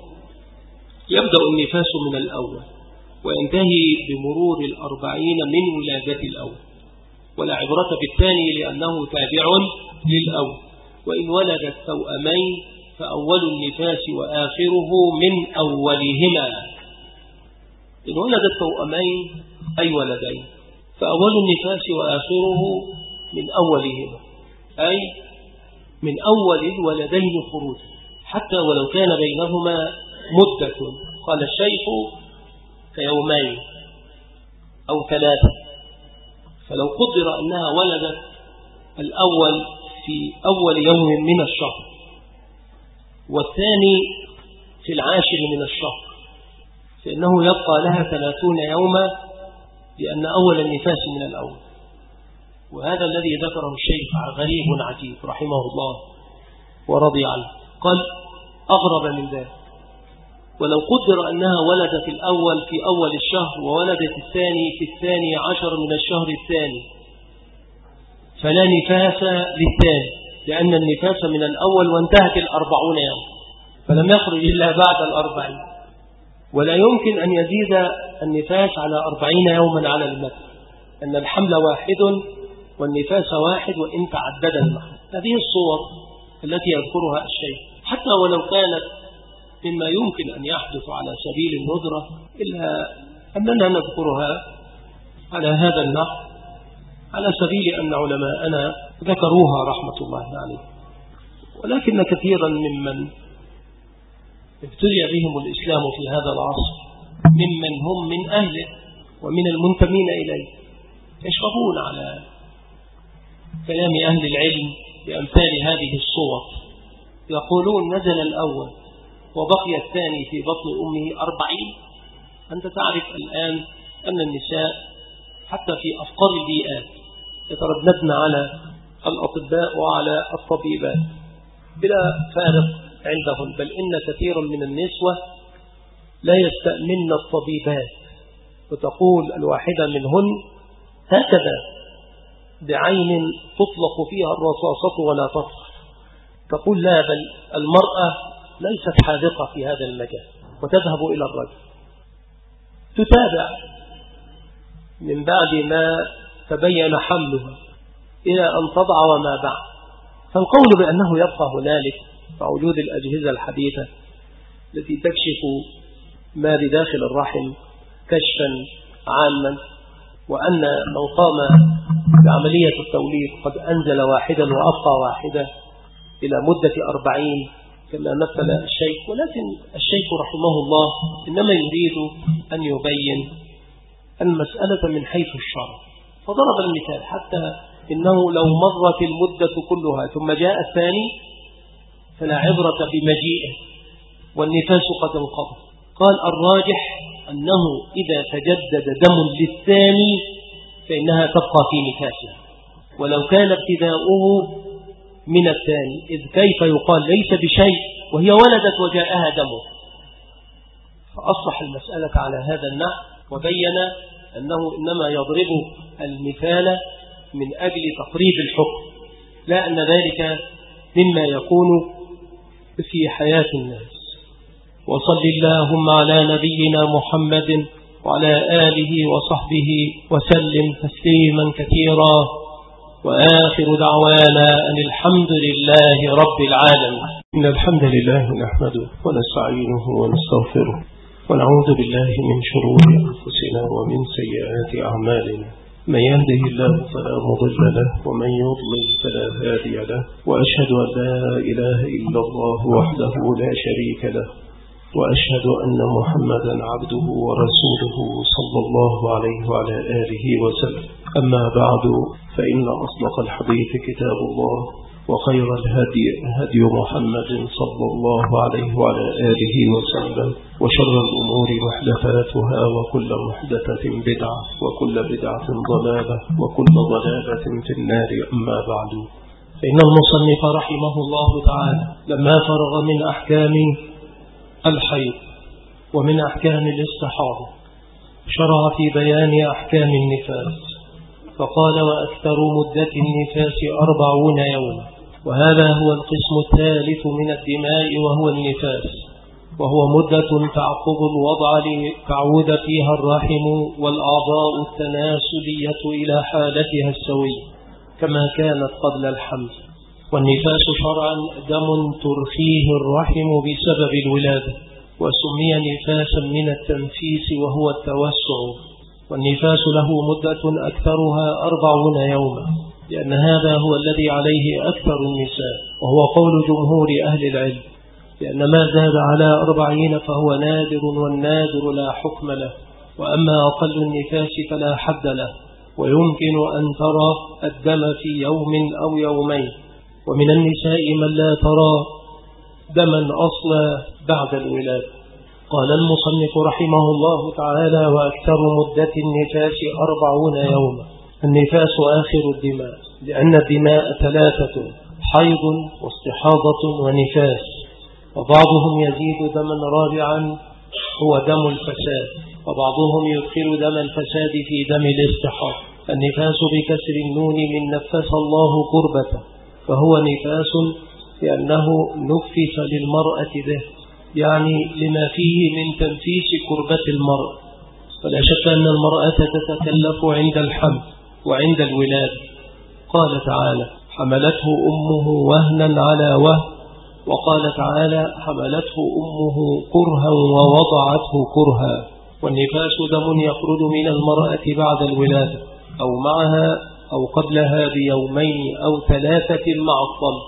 يبدأ النفاس من الأول وينتهي بمرور الأربعين من ولادة الأول، ولا عبرة بالثاني لأنه تابع للأول. وإن ولد التوأمين فأول النفاس وآخره من أولهما. إن ولد التوأمين أي ولدين فأول النفاس وآخره من أولهما، أي من أول الولدين خروجا حتى ولو كان بينهما مدة، قال الشيخ كيومين أو ثلاثة. فلو قدر أنها ولدت الأول في أول يوم من الشهر والثاني في العاشر من الشهر، فإنه يبقى لها ثلاثون يوما، لأن أول النفاس من الأول. وهذا الذي ذكره الشيخ غريب عجيب رحمه الله ورضي عنه، قال أغرب من ذلك، ولو قدر أنها ولدت الأول في أول الشهر وولدت الثاني في الثاني عشر من الشهر الثاني، فلا نفاس للثاني، لأن النفاس من الأول وانتهت الأربعون يوم، فلم يخرج إلا بعد الأربعين. ولا يمكن أن يزيد النفاس على أربعين يوما على المثل، أن الحمل واحد والنفاس واحد وإن تعدد المحل. هذه الصور التي يذكرها الشيخ حتى ولو كانت مما يمكن أن يحدث على سبيل الندرة، إلا أننا نذكرها على هذا النحو على سبيل أن علماءنا ذكروها رحمة الله عليه. ولكن كثيرا ممن ابتلي بهم الإسلام في هذا العصر ممن هم من أهله ومن المنتمين إليه يشربون على كلام أهل العلم بأمثال هذه الصور، يقولون نزل الأول وبقي الثاني في بطن أمه أربعين. أنت تعرف الآن أن النساء حتى في أفقر البيئات يترددن على الأطباء وعلى الطبيبات بلا فارق عندهم، بل إن كثيرا من النسوة لا يستأمن الطبيبات، وتقول الواحدة منهن هكذا بعين تطلق فيها الرصاصة ولا تطفح، تقول لا، بل المرأة ليست حاذقة في هذا المجال، وتذهب إلى الرجل تتابع من بعد ما تبين حملها إلى أن تضع وما بعد. فالقول بأنه يبقى هنالك وجود الأجهزة الحديثة التي تكشف ما بداخل الرحم كشفا عاما، وأن من قام بعملية التوليد قد أنزل واحدا وأبقى واحدة إلى مدة أربعين كما مثل الشيخ. ولكن الشيخ رحمه الله إنما يريد أن يبين المسألة من حيث الشرع، فضرب المثال حتى إنه لو مرت المدة كلها ثم جاء الثاني فلا عبرة بمجيئه والنفاس قد انقضى. قال الراجح أنه إذا تجدد دم للثاني فإنها تبقى في نفاسها، ولو كان ابتداؤه من الثاني، إذ كيف يقال ليس بشيء وهي ولدت وجاءها دمه. فأصلح المسألة على هذا النحو، وبين أنه إنما يضرب المثال من أجل تقريب الحكم، لا أن ذلك مما يكون في حياة الناس. وصل اللهم على نبينا محمد وعلى آله وصحبه وسلم تسليما كثيرا، وآخر دعوانا أن الحمد لله رب العالمين. إن الحمد لله نحمده ونستعينه ونستغفره ونعوذ بالله من شرور أنفسنا ومن سيئات أعمالنا، من يهده الله فلا مضل له ومن يضلل فلا هادي له، وأشهد أن لا إله إلا الله وحده لا شريك له، وأشهد أن محمدا عبده ورسوله صلى الله عليه وعلى آله وسلم. أما بعد، فإن أصدق الحديث كتاب الله، وخير الهدي هدي محمد صلى الله عليه وعلى آله وسلم، وشر الأمور محدثاتها، وكل محدثة بدعة، وكل بدعة ضلالة، وكل ضلالة في النار. أما بعد، فإن المصنف رحمه الله تعالى لما فرغ من أحكام الحيض ومن أحكام الاستحاضة شرع في بيان أحكام النفاس، فقال وأكثر مدة النفاس أربعون يوما، وهذا هو القسم الثالث من الدماء وهو النفاس، وهو مدة تعقب الوضع لتعود فيها الرحم والأعضاء التناسلية إلى حالتها السوية كما كانت قبل الحمل. والنفاس شرعا دم ترخيه الرحم بسبب الولادة، وسمي نفاسا من التنفيس وهو التوسع. والنفاس له مدة أكثرها أربعون يوما، لأن هذا هو الذي عليه أكثر النساء، وهو قول جمهور أهل العلم، لأن ما زاد على أربعين فهو نادر، والنادر لا حكم له، وأما أقل النفاس فلا حد له، ويمكن أن ترى الدم في يوم أو يومين. ومن النساء من لا ترى دما أصلا بعد الولادة. قال المصنف رحمه الله تعالى: وأكثر مدة النفاس أربعون يوما. النفاس آخر الدماء، لأن الدماء ثلاثة: حيض واستحاضة ونفاس، وبعضهم يزيد دما رابعا هو دم الفساد، وبعضهم يدخل دم الفساد في دم الاستحاضة. النفاس بكسر النون من نفس الله كربته، فهو نفاس لأنه نفس للمرأة به، يعني لما فيه من تنفيس كربة المرأة. فلا شك أن المرأة تتكلف عند الحمل وعند الولادة. قال تعالى: حملته أمه وهنا على وهن، وقال تعالى: حملته أمه كرها ووضعته كرها. والنفاس دم يخرج من المرأة بعد الولادة أو معها أو قبلها بيومين أو ثلاثة مع الطلق.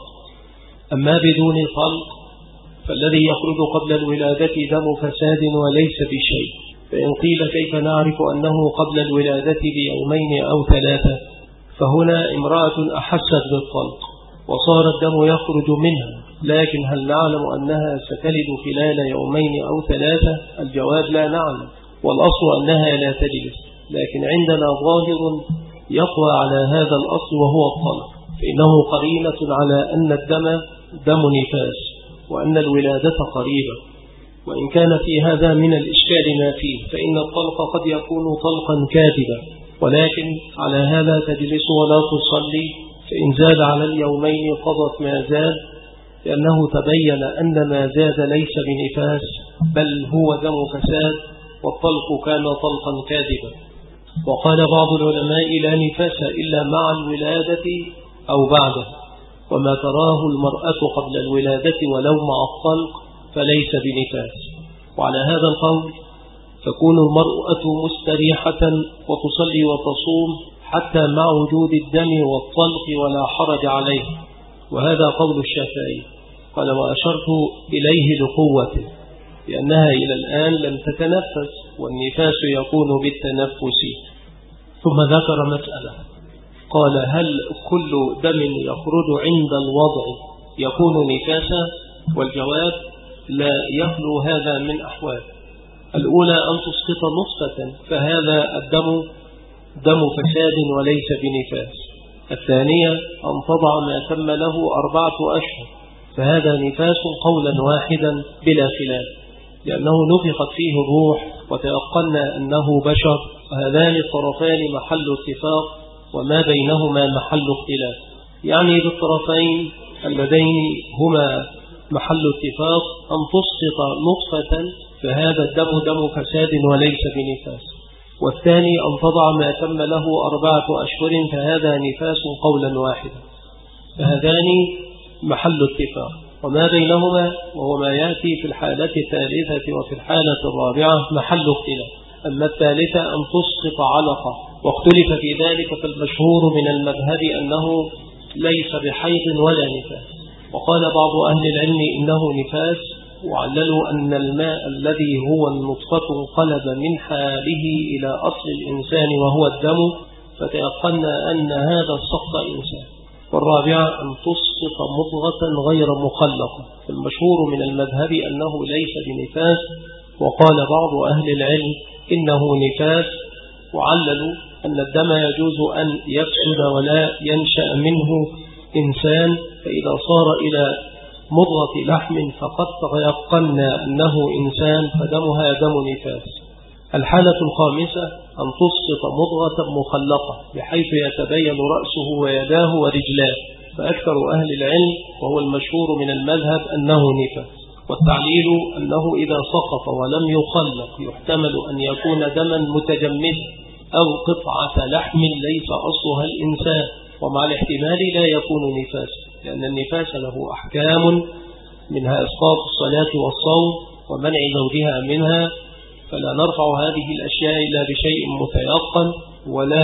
أما بدون طلق فالذي يخرج قبل الولادة دم فساد وليس بشيء. فإن قيل كيف نعرف أنه قبل الولادة بيومين أو ثلاثة؟ فهنا امرأة أحست بالطلق وصار الدم يخرج منها، لكن هل نعلم أنها ستلد خلال يومين أو ثلاثة؟ الجواب: لا نعلم، والأصل أنها لا تلد، لكن عندنا ظاهر يقوى على هذا الأصل وهو الطلق، فإنه قرينة على أن الدم دم نفاس وأن الولادة قريبة. وإن كان في هذا من الإشكال ما فيه، فإن الطلق قد يكون طلقا كاذبا، ولكن على هذا تجلس ولا تصلي، فإن زاد على اليومين قضت ما زاد، لأنه تبين أن ما زاد ليس بنفاس بل هو دم فساد، والطلق كان طلقا كاذبا. وقال بعض العلماء: لا نفاس إلا مع الولادة أو بعده، وما تراه المرأة قبل الولادة ولو مع الطلق فليس بنفاس. وعلى هذا القول تكون المرأة مستريحة وتصلي وتصوم حتى مع وجود الدم والطلق ولا حرج عليه، وهذا قول الشافعي. قال: وأشرت إليه لقوته، لأنها إلى الآن لم تتنفس، والنفاس يكون بالتنفس. ثم ذكر مسألة، قال: هل كل دم يخرج عند الوضع يكون نفاسا؟ والجواب: لا يخلو هذا من أحوال. الأولى أن تسقط نطفة، فهذا الدم دم فساد وليس بنفاس. الثانية أن تضع ما تم له أربعة أشهر، فهذا نفاس قولا واحدا بلا خلاف، لأنه نفخت فيه الروح وتيقنا أنه بشر، وهذان الطرفان محل اتفاق وما بينهما محل اختلاف. يعني بالطرفين اللذين هما محل اتفاق أن تسقط نطفة، فهذا الدم دم فساد وليس بنفاس. والثاني أن تضع ما تم له أربعة أشهر، فهذا نفاس قولا واحدا. فهذان محل اتفاق، وما بينهما وهو ما يأتي في الحالة الثالثة وفي الحالة الرابعة محل اختلاف. أما الثالثة أن تسقط علقة، واختلف في ذلك، فالمشهور من المذهب أنه ليس بحيض ولا نفاس. وقال بعض أهل العلم إنه نفاس، وعللوا أن الماء الذي هو النطفة انقلب من حاله إلى أصل الإنسان وهو الدم، فتيقنا أن هذا السقط إنسان. والرابعة أن تسقط مضغة غير مخلقة، فالمشهور من المذهب أنه ليس بنفاس. وقال بعض أهل العلم إنه نفاس، وعللوا أن الدم يجوز أن يفسد ولا ينشأ منه إنسان، فإذا صار إلى مضغة لحم فقد تيقنا أنه إنسان فدمها دم نفاس. الحالة الخامسة أن تسقط مضغة مخلقة بحيث يتبين رأسه ويداه ورجلاه، فأكثر أهل العلم وهو المشهور من المذهب أنه نفاس. والتعليل أنه إذا سقط ولم يخلق يحتمل أن يكون دما متجمدا أو قطعة لحم ليس أصلها الإنسان، ومع الاحتمال لا يكون نفاس، لأن النفاس له أحكام، منها إسقاط الصلاة والصوم ومنع زوجها منها، فلا نرفع هذه الأشياء إلا بشيء متيقن، ولا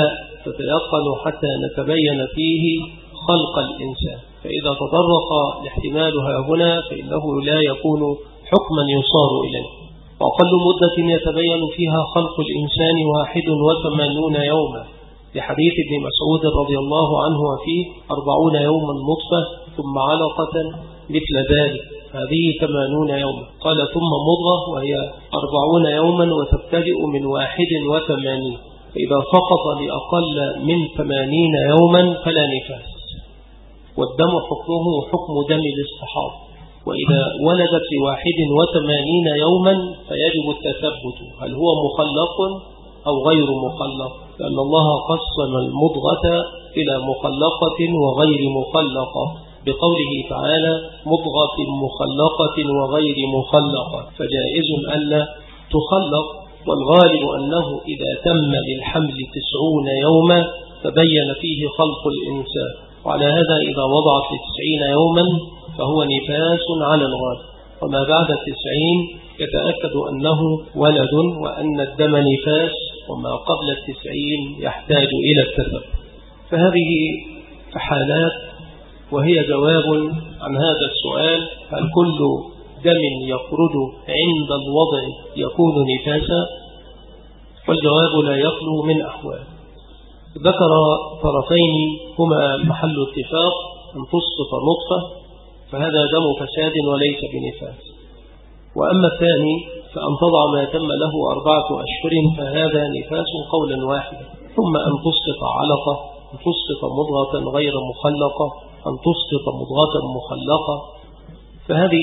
تتيقن حتى نتبين فيه خلق الإنسان، فإذا تطرق الاحتمال هنا فإنه لا يكون حكما يصار إليه. وأقل مدة يتبين فيها خلق الإنسان واحد وثمانون يوما، لحديث ابن مسعود رضي الله عنه وفيه أربعون يوما نطفة ثم علقة مثل ذلك، هذه ثمانون يوما. قال ثم مضغة وهي أربعون يوما وتبتدئ من واحد وثمانين، فإذا سقط لأقل من ثمانين يوما فلا نفاس، والدم حكمه حكم دم الاصطحاب. وإذا ولدت لواحد وثمانين يوما فيجب التثبت هل هو مخلق أو غير مخلق، لأن الله قسم المضغة إلى مخلقة وغير مخلقة بقوله تعالى مضغة مخلقة وغير مخلقة، فجائز ألا تخلق. والغالب أنه إذا تم للحمل تسعون يوما تبين فيه خلق الإنسان، وعلى هذا إذا وضعت لتسعين يوما فهو نفاس على الغالب، وما بعد التسعين يتأكد أنه ولد وأن الدم نفاس، وما قبل التسعين يحتاج إلى التثبت. فهذه حالات، وهي جواب عن هذا السؤال: هل كل دم يخرج عند الوضع يكون نفاسا؟ والجواب لا يخلو من أحوال. ذكر طرفين هما محل اتفاق: أن تسقط نطفة فهذا دم فساد وليس بنفاس، وأما الثاني فأن تضع ما تم له أربعة أشهر فهذا نفاس قولا واحدا. ثم أن تسقط علقة، أن تسقط مضغة غير مخلقة، أن تسقط مضغة مخلقة، فهذه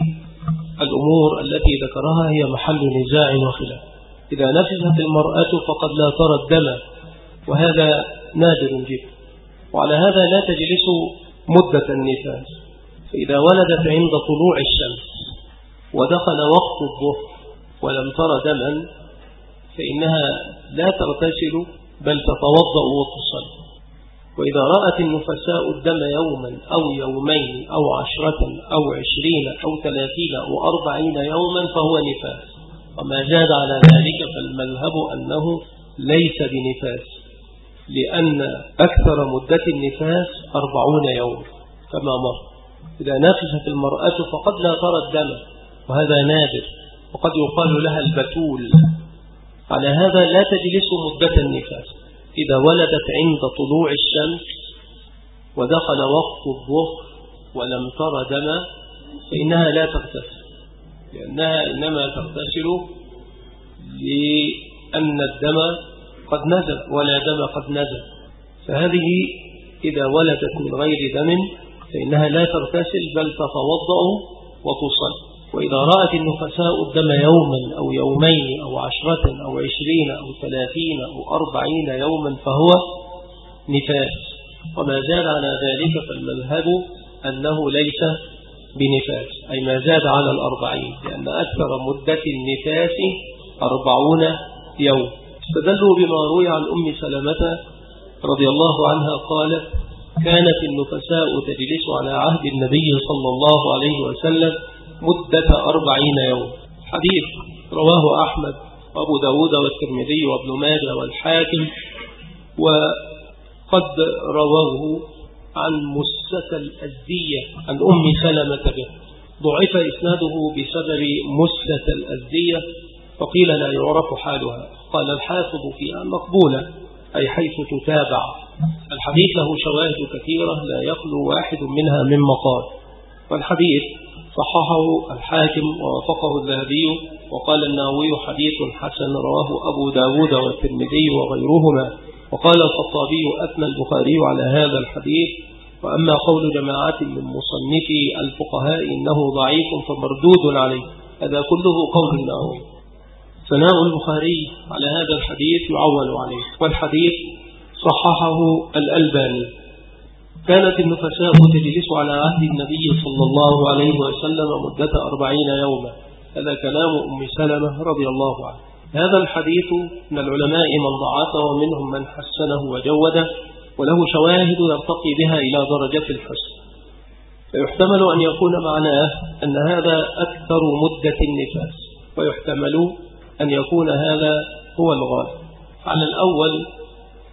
الأمور التي ذكرها هي محل نزاع وخلاف. إذا نفست المرأة فقد لا ترى الدم، وهذا نادر جدا، وعلى هذا لا تجلس مدة النفاس. فإذا ولدت عند طلوع الشمس ودخل وقت الظهر ولم ترى دما فإنها لا تغتسل بل تتوضأ وتصلي. وإذا رأت النفساء الدم يوما أو يومين أو عشرة أو عشرين أو ثلاثين أو أربعين يوما فهو نفاس، وما زاد على ذلك فالمذهب أنه ليس بنفاس، لأن أكثر مدة النفاس أربعون يوم كما مر. إذا نفست المرأة فقد لا ترى الدم، وهذا نادر، وقد يقال لها البتول. على هذا لا تجلس مدة النفاس. إذا ولدت عند طلوع الشمس ودخل وقت الظهر ولم ترى دم فإنها لا تغتسل، لأنها إنما تغتسل لأن الدم قد نزل ولا دم قد نزل. فهذه إذا ولدت من غير دم فإنها لا تغتسل بل تتوضأ وتصلي. وإذا رأت النفساء الدم يوما أو يومين أو عشرة أو عشرين أو ثلاثين أو أربعين يوما فهو نفاس، وما زاد على ذلك فالمذهب أنه ليس بنفاس، أي ما زاد على الأربعين، لأن أكثر مدة النفاس أربعون يوم. استدلوا بما روي عن أم سلمة رضي الله عنها قالت: كانت النفساء تجلس على عهد النبي صلى الله عليه وسلم مدة أربعين يوم. حديث رواه أحمد وأبو داود والترمذي وابن ماجه والحاكم، وقد رواه عن مسة الأزدية عن أم سلمة به. ضعف إسناده بسبب مسة الأزدية فقيل لا يعرف حالها. قال الحافظ فيها مقبولة، أي حيث تتابع. الحديث له شواهد كثيرة لا يخلو واحد منها من مقال، والحديث صححه الحاكم ووافقه الذهبي، وقال النووي حديث حسن رواه أبو داود والترمذي وغيرهما. وقال الخطابي أثنى البخاري على هذا الحديث، وأما قول جماعة من مصنفي الفقهاء إنه ضعيف فمردود عليه، هذا كله قول النووي. ثناء البخاري على هذا الحديث يعول عليه، والحديث صححه الألباني. كانت النفساء تجلس على عهد النبي صلى الله عليه وسلم مدة أربعين يوما، هذا كلام أم سلمة رضي الله عنه. هذا الحديث من العلماء من ضعفه ومنهم من حسنه وجوده، وله شواهد يرتقي بها إلى درجة الحسن. فيحتمل أن يكون معناه أن هذا أكثر مدة النفاس، ويحتمل أن يكون هذا هو الغالب. على الأول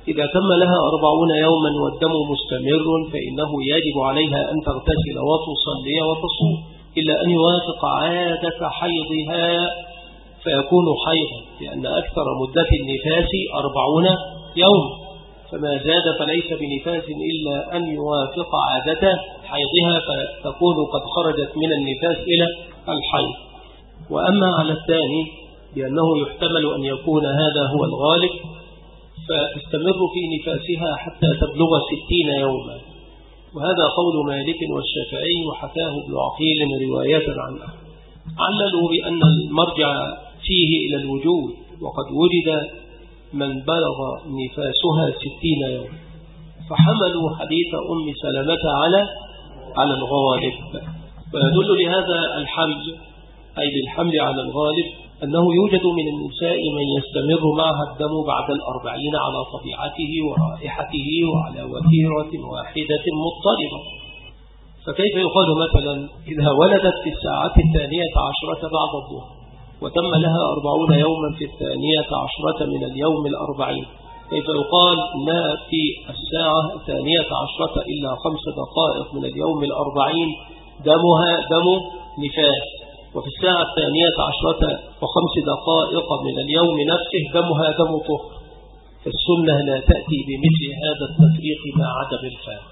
إذا تم لها أربعون يوما والدم مستمر فإنه يجب عليها أن تغتسل وتصلي وتصوم، إلا أن يوافق عادة حيضها فيكون حيضا، لأن أكثر مدة النفاس أربعون يوم، فما زاد فليس بنفاس إلا أن يوافق عادة حيضها فتكون قد خرجت من النفاس إلى الحيض. وأما على الثاني بأنه يحتمل أن يكون هذا هو الغالب فتستمر في نفاسها حتى تبلغ ستين يوما، وهذا قول مالك والشافعي وحكاه ابن عقيل رواية عن أحمد. عللوا بأن المرجع فيه إلى الوجود، وقد وجد من بلغ نفاسها ستين يوم، فحملوا حديث أم سلمة على على الغالب. ويدل لهذا الحمل أي بالحمل على الغالب أنه يوجد من النساء من يستمر معها الدم بعد الأربعين على طبيعته ورائحته وعلى وتيرة واحدة مضطربة. فكيف يقال مثلا إذا ولدت في الساعة الثانية عشرة بعد الظهر وتم لها أربعون يوما في الثانية عشرة من اليوم الأربعين، كيف يقال إنها في الساعة الثانية عشرة إلا خمس دقائق من اليوم الأربعين دمها دم نفاس، وفي الساعة الثانية عشرة وخمس دقائق من اليوم نفسه دمها دم طهر؟ فالسنة لا تأتي بمثل هذا التفريق مع عدم الفارق،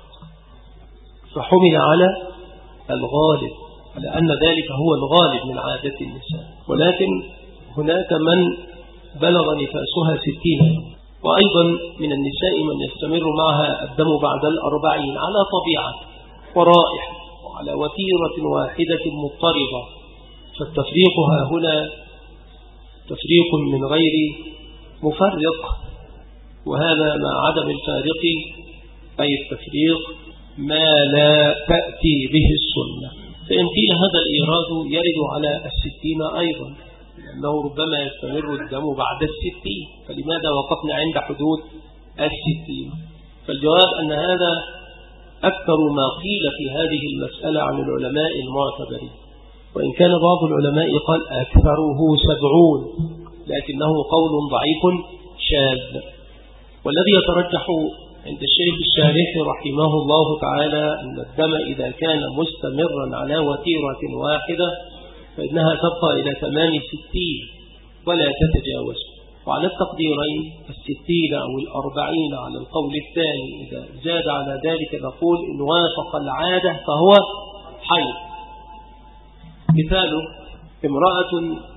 فحمل على الغالب على أن ذلك هو الغالب من عادة النساء. ولكن هناك من بلغ نفاسها ستين يوم، وأيضا من النساء من يستمر معها الدم بعد الأربعين على طبيعة ورائحة وعلى وتيرة واحدة مضطربة، فالتفريق ها هنا تفريق من غير مفرق، وهذا مع عدم الفارق أي التفريق ما لا تأتي به السنة. فإن قيل هذا الإيراد يرد على الستين أيضا، لأنه ربما يستمر الدم بعد الستين، فلماذا وقفنا عند حدود الستين؟ فالجواب أن هذا أكثر ما قيل في هذه المسألة عن العلماء المعتبرين، وإن كان بعض العلماء قال أكثره سبعون، لكنه قول ضعيف شاذ. والذي يترجح عند الشيخ الشارح رحمه الله تعالى أن الدم إذا كان مستمرا على وتيرة واحدة فإنها تبقى إلى تمام ستين ولا تتجاوز. وعلى التقديرين الستين أو الأربعين على القول الثاني، إذا زاد على ذلك نقول إن وافق العادة فهو حيض. مثاله امرأة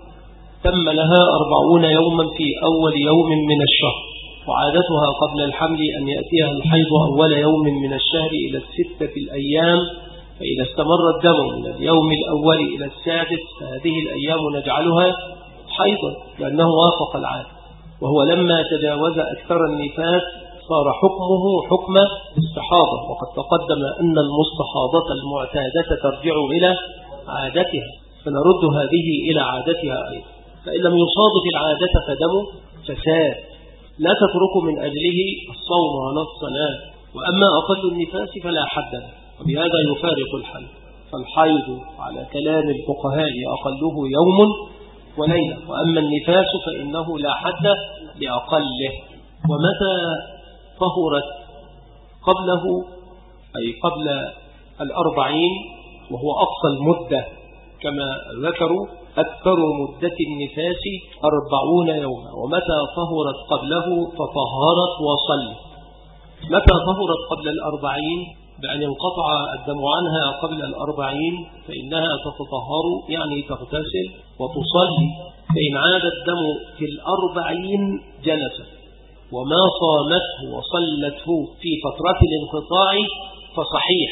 تم لها أربعون يوما في أول يوم من الشهر، وعادتها قبل الحمل أن يأتيها الحيض أول يوم من الشهر إلى الستة الأيام، فإذا استمر الدم من اليوم الأول إلى السادس فهذه الأيام نجعلها حيضا لأنه وافق العادة. وهو لما تجاوز أكثر النفاس صار حكمه حكم استحاضة، وقد تقدم أن المستحاضة المعتادة ترجع إلى عادتها، فنرد هذه إلى عادتها أيضا. فإن لم يصادف العادة فدم فساد لا تترك من أجله الصوم ولا الصلاة. وأما أقل النفاس فلا حد له، وبهذا يفارق الحيض. فالحيض على كلام الفقهاء أقله يوم وليلة، وأما النفاس فإنه لا حد لأقله. ومتى طهرت قبله أي قبل الأربعين وهو أقصى المدة كما ذكروا أكثر مدة النفاس أربعون يوما، ومتى طهرت قبله فطهرت وصلت. متى طهرت قبل الأربعين بأن ينقطع الدم عنها قبل الأربعين فإنها تتطهر يعني تغتسل وتصلي، فإن عاد الدم في الأربعين جلست، وما صامته وصلته في فترة الانقطاع فصحيح.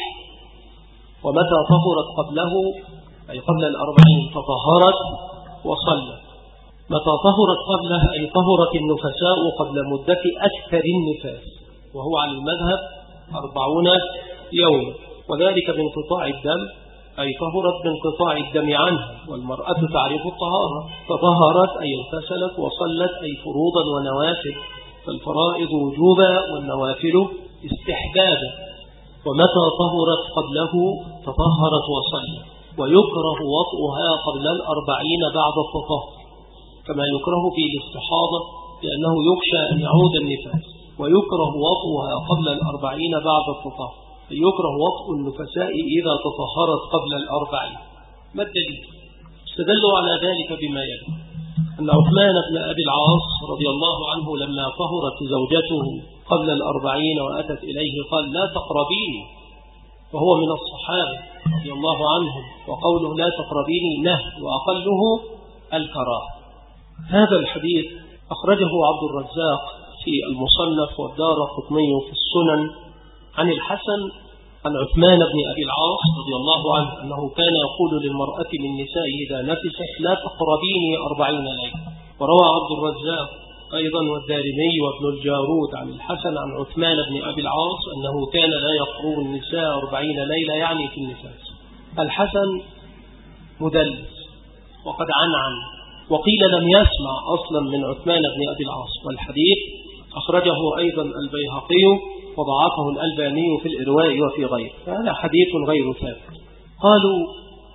ومتى طهرت قبله أي قبل الأربعين فطهرت وصلت. متى طهرت قبله أي طهرت النفساء قبل مدة أكثر النفاس، وهو على المذهب أربعون يوم، وذلك بانقطاع الدم أي طهرت بانقطاع الدم عنها. والمرأة تعرف الطهارة، فطهرت أي اغتسلت وصلت أي فروضا ونوافل، فالفرائض وجوبا والنوافل استحبابا. ومتى طهرت قبله تطهرت وصلت. ويكره وطئها قبل الأربعين بعد التطهر كما يكره في الاستحاضة، لأنه يخشى أن يعود النفاس. ويكره وطئها قبل الأربعين بعد التطهر. يكره وطئ النفساء إذا تطهرت قبل الأربعين. ما الدليل؟ استدلوا على ذلك بما يلي: أن عثمان بن أبي العاص رضي الله عنه لما طهرت زوجته قبل الأربعين وأتت إليه قال: لا تقربيني، وهو من الصحابة رضي الله عنهم، وقوله لا تقربيني نهي وأقله الكراهة. هذا الحديث أخرجه عبد الرزاق في المصنف والدارقطني في السنن عن الحسن عن عثمان بن أبي العاص رضي الله عنه أنه كان يقول للمرأة من نساء إذا نفست: لا تقربيني أربعين ليلة. وروى عبد الرزاق أيضا والدارمي وابن الجارود عن الحسن عن عثمان بن أبي العاص أنه كان لا يقرب النساء أربعين ليلة، يعني في النفاس. الحسن مدلس وقد عنعن، وقيل لم يسمع أصلا من عثمان بن أبي العاص. والحديث أخرجه أيضا البيهقي وضعفه الألباني في الإرواء وفي غيره، فهذا حديث غير ثابت. قالوا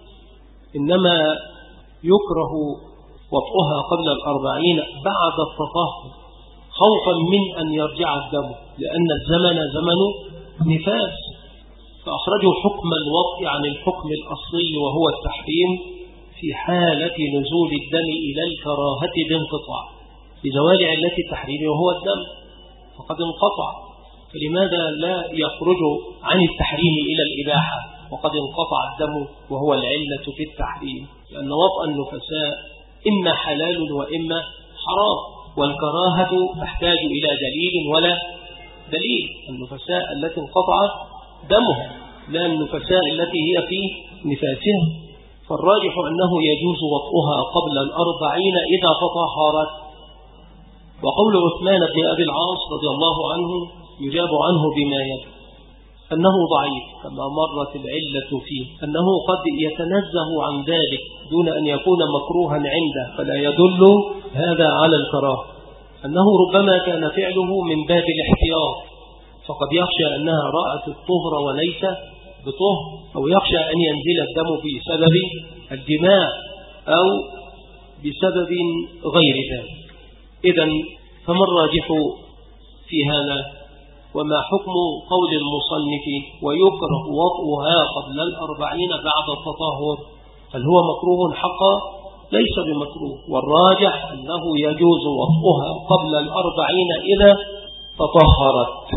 إنما يكره وطئها قبل الأربعين بعد التطهر خوفا من أن يرجع الدم، لأن الزمن زمن نفاس، فأخرجوا حكم الوطء عن الحكم الأصلي وهو التحريم في حالة نزول الدم إلى الكراهة بانقطاع، لزوال علة التحريم وهو الدم فقد انقطع. فلماذا لا يخرج عن التحريم إلى الإباحة وقد انقطع الدم وهو العلة في التحريم؟ لأن وطأ النفساء إما حلال وإما حرام، والكراهة تحتاج إلى دليل ولا دليل. النفساء التي انقطع دمها، لا النفساء التي هي في نفاسها. فالراجح أنه يجوز وطئها قبل الأربعين إذا تطهرت. وقول عثمان بن أبي العاص رضي الله عنه يجاب عنه بما يلي: أنه ضعيف كما مرت العلة فيه، أنه قد يتنزه عن ذلك دون أن يكون مكروها عنده، فلا يدل هذا على الكراهة. أنه ربما كان فعله من باب الاحتياط، فقد يخشى أنها رأت الطهر وليس بطهر، أو يخشى أن ينزل الدم بسبب الجماع أو بسبب غير ذلك. إذن فما الراجح في هذا؟ وما حكم قول المصنف ويكره وطئها قبل الأربعين بعد التطهر؟ هل هو مكروه حقا؟ ليس بمكروه، والراجح أنه يجوز وطئها قبل الأربعين إذا تطهرت.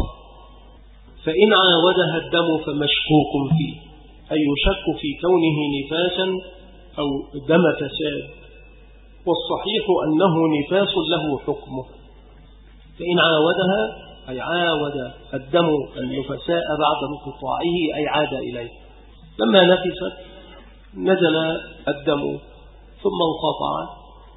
فإن عاودها الدم فمشكوك فيه، أي يشك في كونه نفاسا أو دم فساد، والصحيح أنه نفاس له حكمه. فإن عاودها أي عاود الدم النفساء بعد انقطاعه، أي عاد إليه. لما نفست نزل الدم ثم انقطع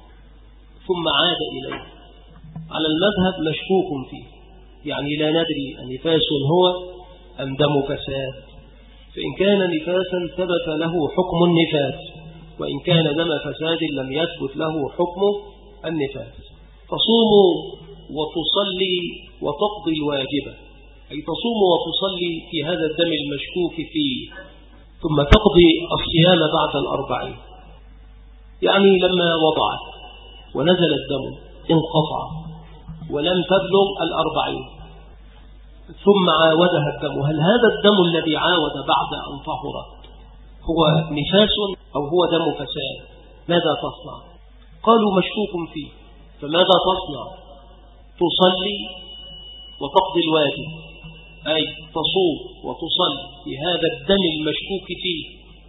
ثم عاد إليه. على المذهب مشكوك فيه، يعني لا ندري النفاس هو أم دم فساد. فإن كان نفاسا ثبت له حكم النفاس، وإن كان دم فساد لم يثبت له حكم النفاس. تصوم وتصلي وتقضي الواجبة، أي تصوم وتصلي في هذا الدم المشكوك فيه، ثم تقضي الصيام بعد الأربعين. يعني لما وضعت ونزل الدم انقطع ولم تبلغ الأربعين ثم عاودها الدم، هل هذا الدم الذي عاود بعد أن طهرت هو نفاس أو هو دم فساد؟ ماذا تصنع؟ قالوا مشكوك فيه، فماذا تصنع؟ تصلي وتقضي الواجب، أي تصوم وتصلي في هذا الدم المشكوك فيه،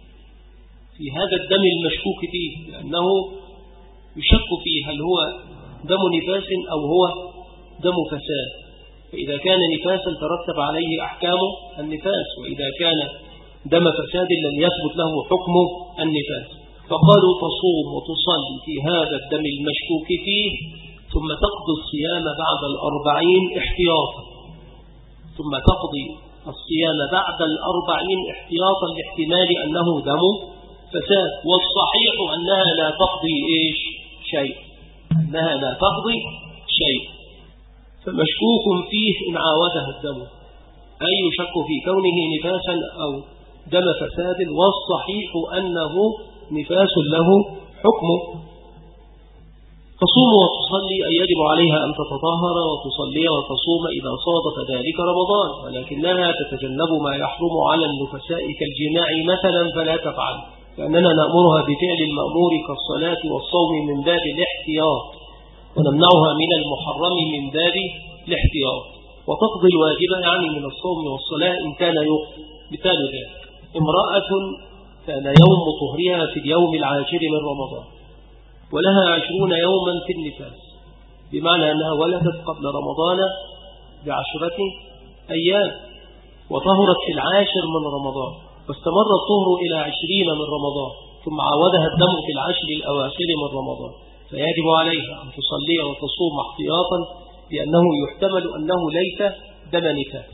في هذا الدم المشكوك فيه، لأنه يشك فيه هل هو دم نفاس أو هو دم فساد. فإذا كان نفاسا ترتب عليه أحكام النفاس، وإذا كان دم فساد لم يثبت له حكم النفاس. فقالوا تصوم وتصلي في هذا الدم المشكوك فيه، ثم تقضي الصيام بعد الأربعين احتياطا، ثم تقضي الصيام بعد الأربعين احتياطا لاحتمال أنه دم فساد. والصحيح أنها لا تقضي إيش شيء، أنها لا تقضي شيء. فمشكوك فيه إن عاودها الدم، أي يشك في كونه نفاسا أو دم فساد، والصحيح أنه نفاس له حكمه. تصوم وتصلي أي يجب عليها أن تتطهر وتصلي وتصوم إذا صادف ذلك رمضان، ولكنها تتجنب ما يحرم على النفساء كالجماع مثلا فلا تفعل، لأننا نأمرها بفعل المأمور كالصلاة والصوم من باب الاحتياط، ونمنعها من المحرم من باب الاحتياط، وتقضي الواجب يعني من الصوم والصلاة إن كان يقضي. مثال ذلك امرأة كان يوم طهرها في اليوم العاشر من رمضان، ولها عشرون يوما في النفاس، بمعنى أنها ولدت قبل رمضان بعشرة أيام، وطهرت في العاشر من رمضان، واستمر الطهر إلى عشرين من رمضان، ثم عودها الدم في العشر الأواخر من رمضان، فيجب عليها أن تصلي وتصوم احتياطا، لأنه يحتمل أنه ليس دم نفاس،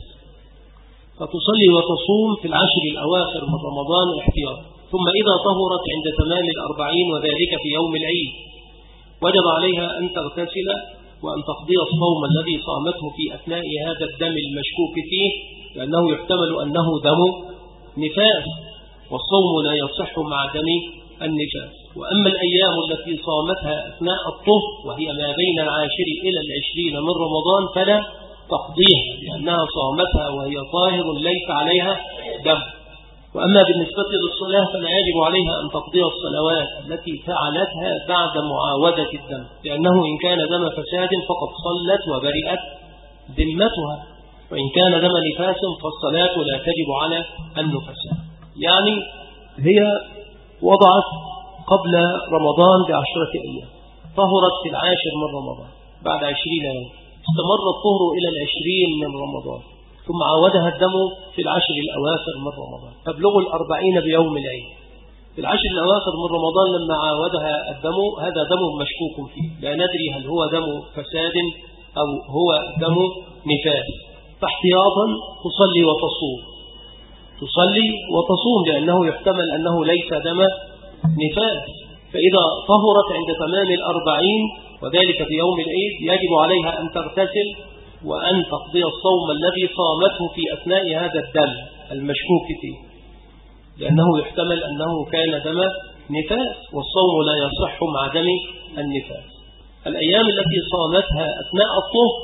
فتصلي وتصوم في العشر الأواخر من رمضان احتياطا. ثم إذا طهرت عند تمام الأربعين وذلك في يوم العيد، وجب عليها أن تغتسل وأن تقضي الصوم الذي صامته في أثناء هذا الدم المشكوك فيه، لأنه يحتمل أنه دم نفاس، والصوم لا يصح مع دم النفاس. وأما الأيام التي صامتها أثناء الطهر وهي ما بين العاشر إلى العشرين من رمضان فلا تقضيها، لأنها صامتها وهي طاهر ليس عليها دم. وأما بالنسبة للصلاة فلا يجب عليها أن تقضي الصلوات التي فعلتها بعد معاودة الدم، لأنه إن كان دم فساد فقد صلت وبرئت ذمتها، وإن كان دم نفاس فالصلاة لا تجب على النفساء. يعني هي وضعت قبل رمضان بعشرة أيام، طهرت في العاشر من رمضان بعد عشرين يوم، استمر الطهر إلى العشرين من رمضان، ثم عودها الدم في العشر الأواخر من رمضان، تبلغ الأربعين بيوم العيد. في العشر الأواخر من رمضان لما عودها الدم، هذا دم مشكوك فيه، لا ندري هل هو دم فساد أو هو دم نفاس، فاحتياطا تصلي وتصوم، تصلي وتصوم لأنه يحتمل أنه ليس دم نفاس. فإذا طهرت عند تمام الأربعين وذلك في يوم العيد يجب عليها أن تغتسل وأن تقضي الصوم الذي صامته في أثناء هذا الدم المشكوك فيه، لأنه يحتمل أنه كان دم نفاس، والصوم لا يصح مع دم النفاس. الأيام التي صامتها أثناء الطهر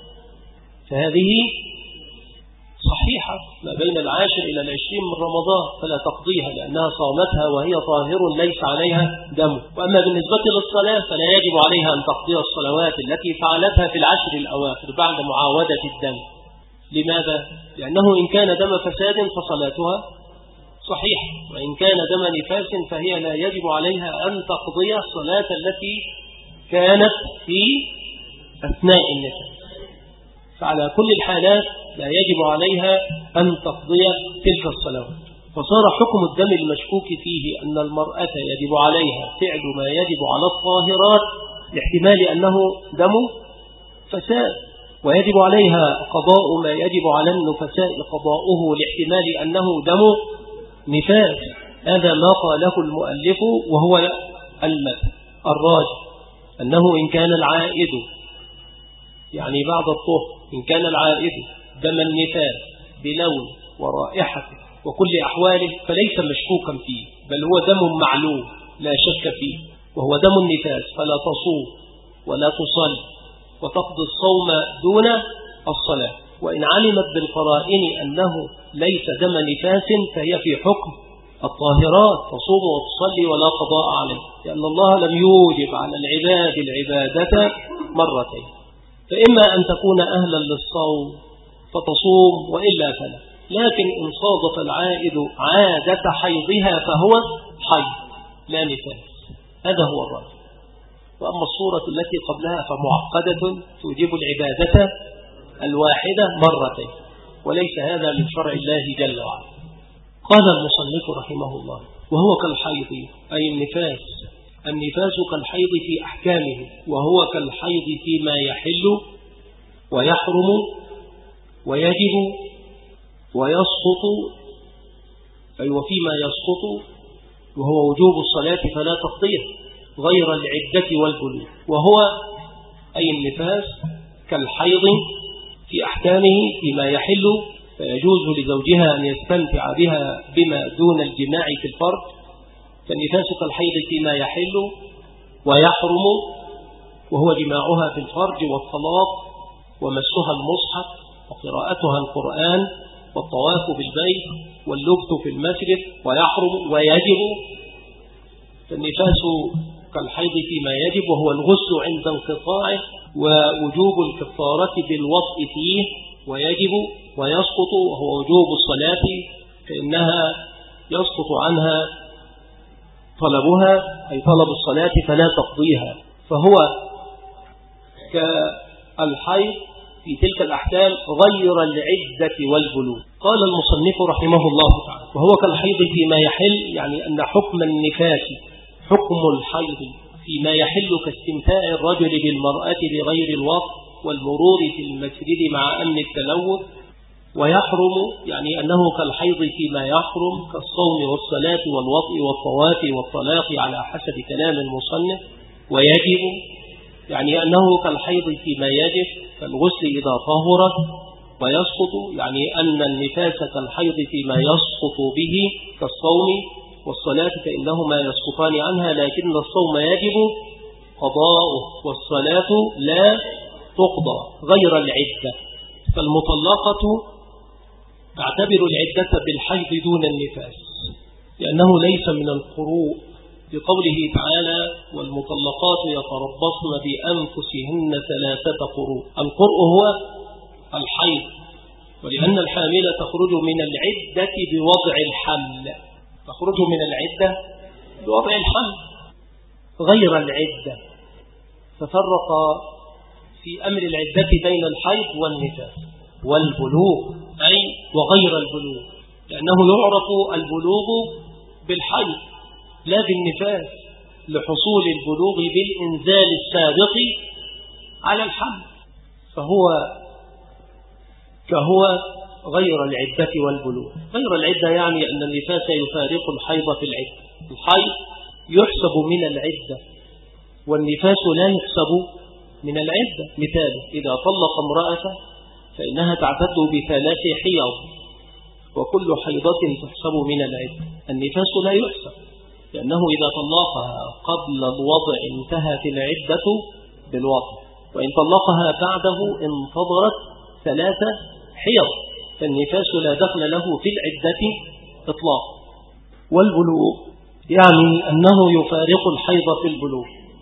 فهذه صحيحة ما بين العاشر إلى العشرين من رمضان، فلا تقضيها لأنها صامتها وهي طاهر ليس عليها دم. وأما بالنسبة للصلاة فلا يجب عليها أن تقضي الصلوات التي فعلتها في العشر الأواخر بعد معاودة الدم. لماذا؟ لأنه إن كان دم فساد فصلاتها صحيحة، وإن كان دم نفاس فهي لا يجب عليها أن تقضي الصلاة التي كانت في أثناء النفاس، فعلى كل الحالات لا يجب عليها أن تقضي تلك الصلوات. فصار حكم الدم المشكوك فيه أن المرأة يجب عليها فعل ما يجب على الطاهرات لاحتمال أنه دم فساد، ويجب عليها قضاء ما يجب على النفساء قضاؤه لاحتمال أنه دم نفاس. هذا ما قاله المؤلف وهو المذهب الراجح، أنه إن كان العائد يعني بعد الطهر إن كان العائد دم النفاس بلون ورائحة وكل أحواله فليس مشكوكا فيه، بل هو دم معلوم لا شك فيه، وهو دم النفاس، فلا تصوم ولا تصل وتقضي الصوم دون الصلاة. وإن علمت بالقرائن أنه ليس دم نفاس فهي في حكم الطاهرات، تصوم وتصلي ولا قضاء عليه، لأن الله لم يوجب على العباد العبادة مرتين، فإما أن تكون أهلا للصوم فتصوم وإلا فلا. لكن إن صادف العائد عادة حيضها فهو حيض لا نفاس، هذا هو الرأي. وأما الصورة التي قبلها فمعقدة توجب العبادة الواحدة مرتين، وليس هذا من شرع الله جل وعلا. قال المصنف رحمه الله: وهو كالحيض أي النفاس، النفاس كالحيض في أحكامه، وهو كالحيض فيما يحل ويحرم ويجب ويسقط، أي وفيما يسقط وهو وجوب الصلاة فلا تقضيه غير العدة والبلوغ. وهو أي النفاس كالحيض في أحكامه فيما يحل فيجوز لزوجها أن يستمتع بها بما دون الجماع في الفرج، فالنفاس كالحيض فيما يحل ويحرم وهو جماعها في الفرج والطلاق ومسها المصحف وقراءتها القرآن والطواف بالبيت واللبث في المسجد ويحرم ويجب. فالنفاس كالحيض فيما يجب وهو الغسل عند انقطاعه ووجوب الكفارة بالوطء فيه ويجب، ويسقط وهو وجوب الصلاة فإنها يسقط عنها طلبها أي طلب الصلاة فلا تقضيها، فهو كالحيض في تلك الأحكام غير العدة والبلوغ. قال المصنف رحمه الله تعالى: وهو كالحيض فيما يحل، يعني أن حكم النفاس حكم الحيض فيما يحل كاستمتاع الرجل بالمرأة بغير الوطء والمرور في المسجد مع أمن التلوث. ويحرم يعني أنه كالحيض فيما يحرم كالصوم والصلاة والوطء والطواف والطلاق على حسب كلام المصنف. ويجب يعني أنه كالحيض فيما يجب كالغسل إذا طهرت. ويسقط يعني أن النفاس كالحيض فيما يسقط به كالصوم والصلاة فإنهما يسقطان عنها، لكن الصوم يجب قضاؤه والصلاة لا تقضى غير العدة. فالمطلقة تعتبر العدة بالحيض دون النفاس لأنه ليس من القروء بقوله تعالى: والمطلقات يتربصن بأنفسهن ثلاثة قروء. القرء هو الحيض، ولأن الحامل تخرج من العدة بوضع الحمل، تخرج من العدة بوضع الحمل غير العدة. ففرق في أمر العدة بين الحيض والنفاس والبلوغ أي وغير البلوغ، لأنه يعرف البلوغ بالحيض لا بالنفاس لحصول البلوغ بالإنزال السابق على الحمل، فهو كهو غير العدة والبلوغ. غير العدة يعني أن النفاس يفارق الحيض في العدة. الحيض يحسب من العدة والنفاس لا يحسب من العدة. مثال: إذا طلق امرأة فإنها تعتد بثلاث حيض وكل حيضة تحسب من العدة. النفاس لا يحسب لأنه إذا طلقها قبل الوضع انتهت العدة بالوضع، وإن طلقها بعده انتظرت ثلاثة حيض، فالنفاس لا دخل له في العدة إطلاق. والبلوغ يعني أنه يفارق الحيض في البلوغ،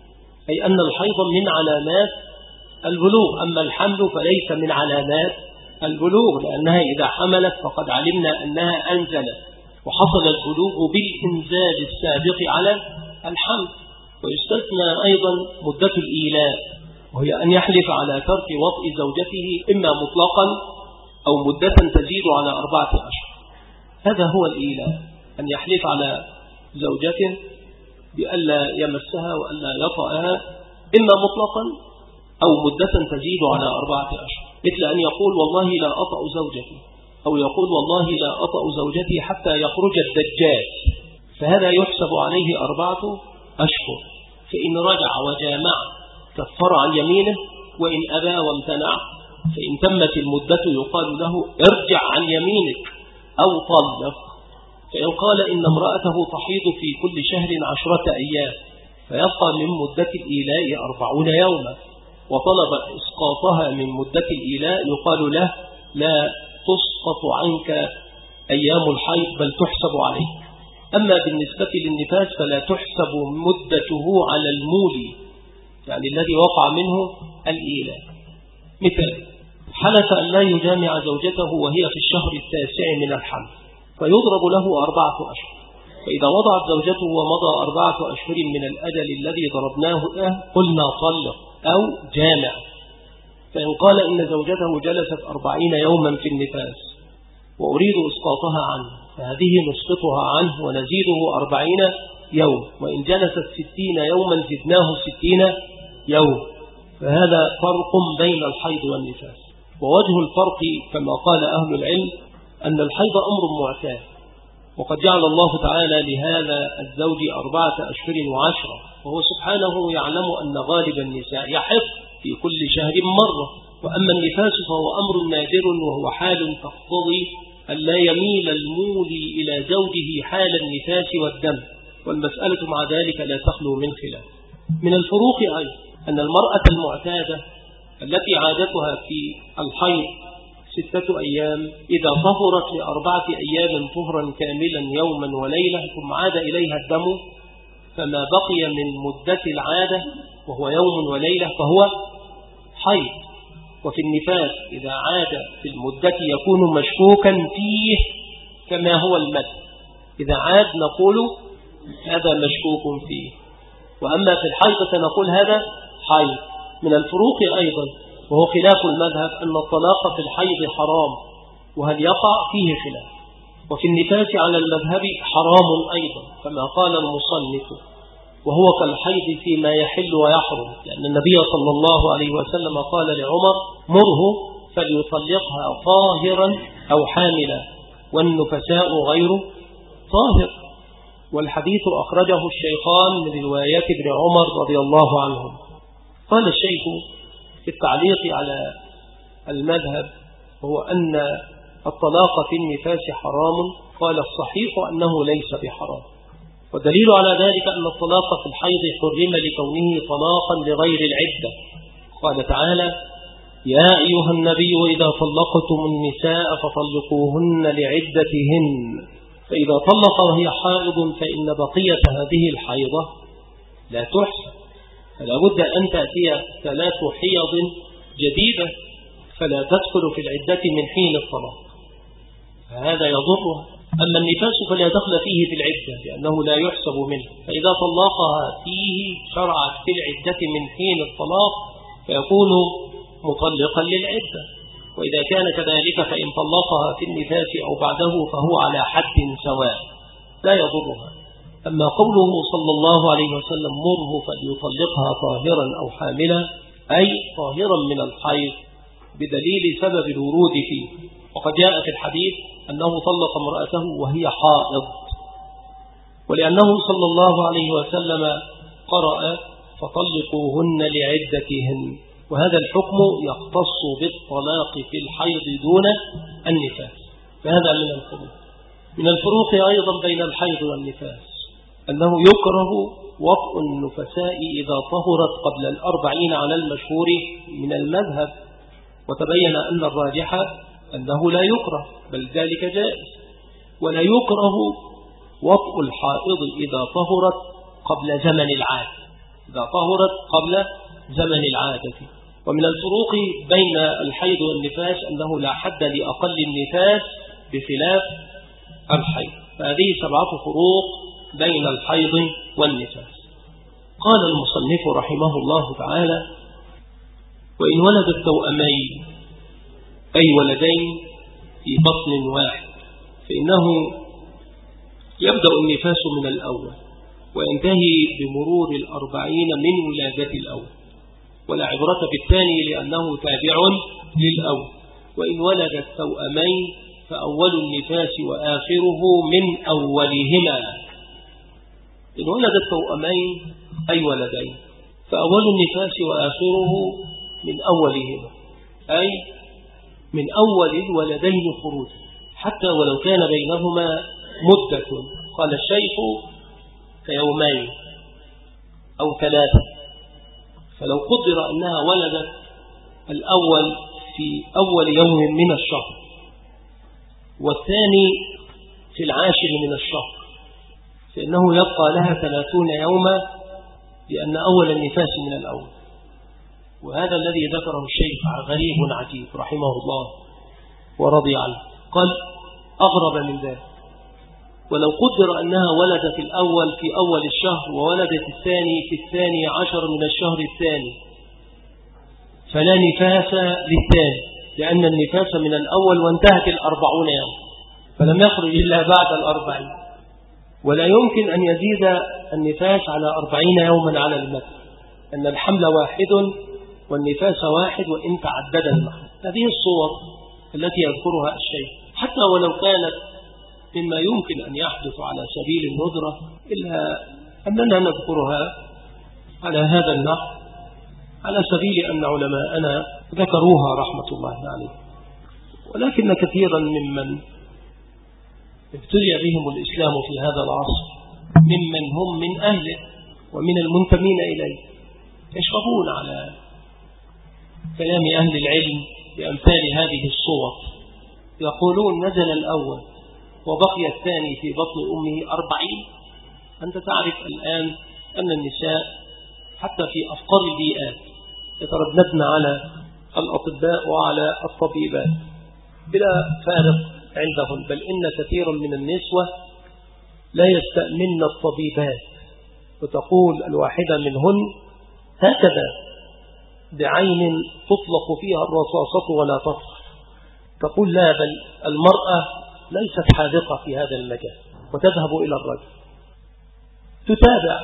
أي أن الحيض من علامات البلوغ، أما الحمل فليس من علامات البلوغ، لأنها إذا حملت فقد علمنا أنها أنزلت وحصل البلوغ بالإنزال السابق على الحمل. ويستثنى أيضا مدة الإيلاء، وهي أن يحلف على ترك وطء زوجته إما مطلقا أو مدة تزيد على أربعة أشهر. هذا هو الإيلاء، أن يحلف على زوجته بألا يمسها وألا يطأها إما مطلقا أو مدة تزيد على أربعة أشهر، مثل أن يقول: والله لا أطأ زوجتي، أو يقول: والله لا أطأ زوجتي حتى يخرج الدجال، فهذا يحسب عليه أربعة أشهر. فإن رجع وجامع كفر عن يمينه، وإن أبى وامتنع فإن تمت المدة يقال له: ارجع عن يمينك أو طلق. فإن قال إن امرأته تحيض في كل شهر عشرة أيام فيبقى من مدة الإيلاء أربعون يوما وطلب إسقاطها من مدة الإيلاء يقال له: لا تسقط عنك أيام الحيض بل تحسب عليك. أما بالنسبة للنفاس فلا تحسب مدته على المولي، يعني الذي وقع منه الإيلاء. مثل: حلف أن لا يجامع زوجته وهي في الشهر التاسع من الحمل فيضرب له أربعة أشهر، فإذا وضعت زوجته ومضى أربعة أشهر من الأجل الذي ضربناه له قلنا طلق أو جامع. فإن قال إن زوجته جلست أربعين يوما في النفاس وأريد إسقاطها عنه فهذه نسقطها عنه ونزيده أربعين يوم، وإن جلست ستين يوما زدناه ستين يوم. فهذا فرق بين الحيض والنفاس. ووجه الفرق كما قال أهل العلم أن الحيض أمر معتاد، وقد جعل الله تعالى لهذا الزوج أربعة أشهر وعشرة، وهو سبحانه يعلم أن غالب النساء يحض في كل شهر مرة. وأما النفاس فهو أمر نادر، وهو حال تقتضي أن لا يميل المولي إلى زوجه حال النفاس والدم، والمسألة مع ذلك لا تخلو من خلاف. من الفروق أيضا أن المرأة المعتادة التي عادتها في الحيض ستة أيام إذا طهرت لأربعة أيام طهرا كاملا يوما وليلة ثم عاد إليها الدم فما بقي من مدة العادة وهو يوم وليلة فهو حيض. وفي النفاس إذا عاد في المدة يكون مشكوكا فيه كما هو المد، إذا عاد نقول هذا مشكوك فيه، وأما في الحيض فنقول هذا حيض. من الفروق أيضا وهو خلاف المذهب أن الطلاق في الحيض حرام، وهل يقع فيه خلاف. وفي النفاس على المذهب حرام أيضا كما قال المصنف، وهو كالحيض فيما يحل ويحرم، لأن النبي صلى الله عليه وسلم قال لعمر مره فليطلقها طاهرا أو حاملا والنفساء غير طاهر. والحديث أخرجه الشيخان من روايات ابن عمر رضي الله عنهم. قال الشيخ في التعليق على المذهب هو أن الطلاق في النفاس حرام، قال الصحيح أنه ليس بحرام، والدليل على ذلك أن الطلاق في الحيض حرم لكونه طلاقا لغير العدة. قال تعالى يا أيها النبي إذا طلقتم النساء فطلقوهن لعدتهن، فإذا طلق وهي حائض فإن بقية هذه الحيضة لا تحسن، فلا بد أن تأتي ثلاث حيض جديدة فلا تدخل في العدة من حين الطلاق، فهذا يضرها. أما النفاس فلا دخل فيه في العدة لأنه لا يحسب منه، فإذا طلقها فيه شرعت في العدة من حين الطلاق فيكون مطلقا للعدة. وإذا كان كذلك فإن طلقها في النفاس أو بعده فهو على حد سواء لا يضرها. أما قوله صلى الله عليه وسلم مره فليطلقها طاهرا أو حاملا أي طاهرا من الحيض بدليل سبب الورود فيه، وقد جاء في الحديث أنه طلق امرأته وهي حائض، ولأنه صلى الله عليه وسلم قرأ فطلقوهن لعدتهن، وهذا الحكم يختص بالطلاق في الحيض دون النفاس. فهذا من الفروق. من الفروق أيضا بين الحيض والنفاس أنه يكره وطء النفساء إذا طهرت قبل الأربعين على المشهور من المذهب، وتبين أن الراجح أنه لا يكره بل ذلك جائز. ولا يكره وطء الحائض إذا طهرت قبل زمن العادة، إذا طهرت قبل زمن العادة. ومن الفروق بين الحيض والنفاس أنه لا حد لأقل النفاس بخلاف الحيض، فهذه سبعة فروق بين الحيض والنفاس. قال المصنف رحمه الله تعالى وإن ولد التوأمين أي ولدين في بطن واحد فإنه يبدأ النفاس من الأول وينتهي بمرور الأربعين من ولادة الأول، ولا عبرة بالثاني لأنه تابع للأول. وإن ولد التوأمين فأول النفاس وآخره من أولهما. إن ولد التوأمين أي ولدين فأول النفاس وآخره من أولهما أي من أول الولدين خروجا حتى ولو كان بينهما مدة. قال الشيخ كيومين أو ثلاثة، فلو قدر أنها ولدت الأول في أول يوم من الشهر والثاني في العاشر من الشهر فإنه يبقى لها ثلاثون يوما لأن أول النفاس من الأول. وهذا الذي ذكره الشيخ غريب عجيب رحمه الله ورضي عنه. قال أغرب من ذلك ولو قدر أنها ولدت الأول في أول الشهر وولدت الثاني في الثاني عشر من الشهر الثاني فلا نفاس للثاني لأن النفاس من الأول وانتهت الأربعون يوم فلم يخرج إلا بعد الأربعين، ولا يمكن أن يزيد النفاس على أربعين يوما على المثل أن الحمل واحد والنفاس واحد وإن تعدد المحل. هذه الصور التي يذكرها الشيخ حتى ولو كانت مما يمكن أن يحدث على سبيل الندرة إلا أننا نذكرها على هذا النحو على سبيل أن علماءنا ذكروها رحمة الله عليه. ولكن كثيرا ممن ابتلي بهم الإسلام في هذا العصر ممن هم من أهله ومن المنتمين إليه يشربون على كلام أهل العلم بأمثال هذه الصور، يقولون نزل الأول وبقي الثاني في بطن أمه أربعين. أنت تعرف الآن أن النساء حتى في أفقر البيئات يترددن على الأطباء وعلى الطبيبات بلا فارق عندهم، بل إن كثيرا من النسوة لا يستأمن الطبيبات، وتقول الواحدة منهن هكذا بعين تطلق فيها الرصاصة ولا تطلق، تقول لا، بل المرأة ليست حاذقة في هذا المجال، وتذهب إلى الرجل تتابع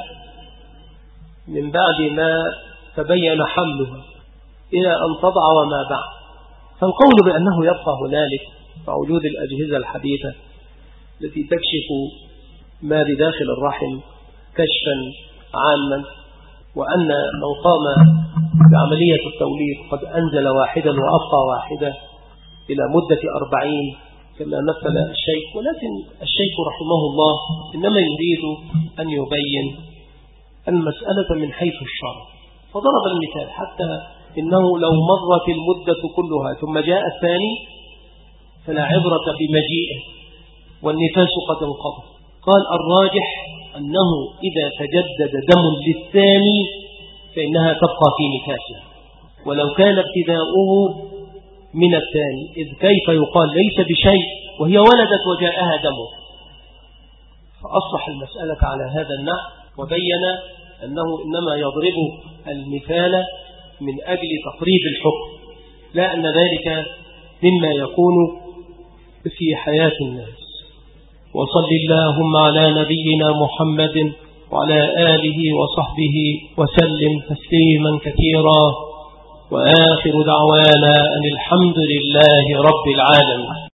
من بعد ما تبين حملها إلى أن تضع وما بعد. فالقول بأنه يبقى هنالك مع وجود الأجهزة الحديثة التي تكشف ما بداخل الرحم كشفا عاما، وأن من قام بعملية التوليد قد أنزل واحدا وأبقى واحدة إلى مدة أربعين كما مثل الشيخ، ولكن الشيخ رحمه الله إنما يريد أن يبين المسألة من حيث الشرع، فضرب المثال حتى إنه لو مرت المدة كلها ثم جاء الثاني فلا عبرة بمجيئه والنفاس قد انقضى. قال الراجح أنه إذا تجدد دم للثاني فإنها تبقى في نفاسها ولو كان ابتداؤه من الثاني، إذ كيف يقال ليس بشيء وهي ولدت وجاءها دمه. فأصلح المسألة على هذا النحو، وبين أنه إنما يضرب المثال من أجل تقريب الحكم، لا أن ذلك مما يكون في حياة الناس. وصل اللهم على نبينا محمد وعلى آله وصحبه وسلم تسليما كثيرا، وآخر دعوانا أن الحمد لله رب العالمين.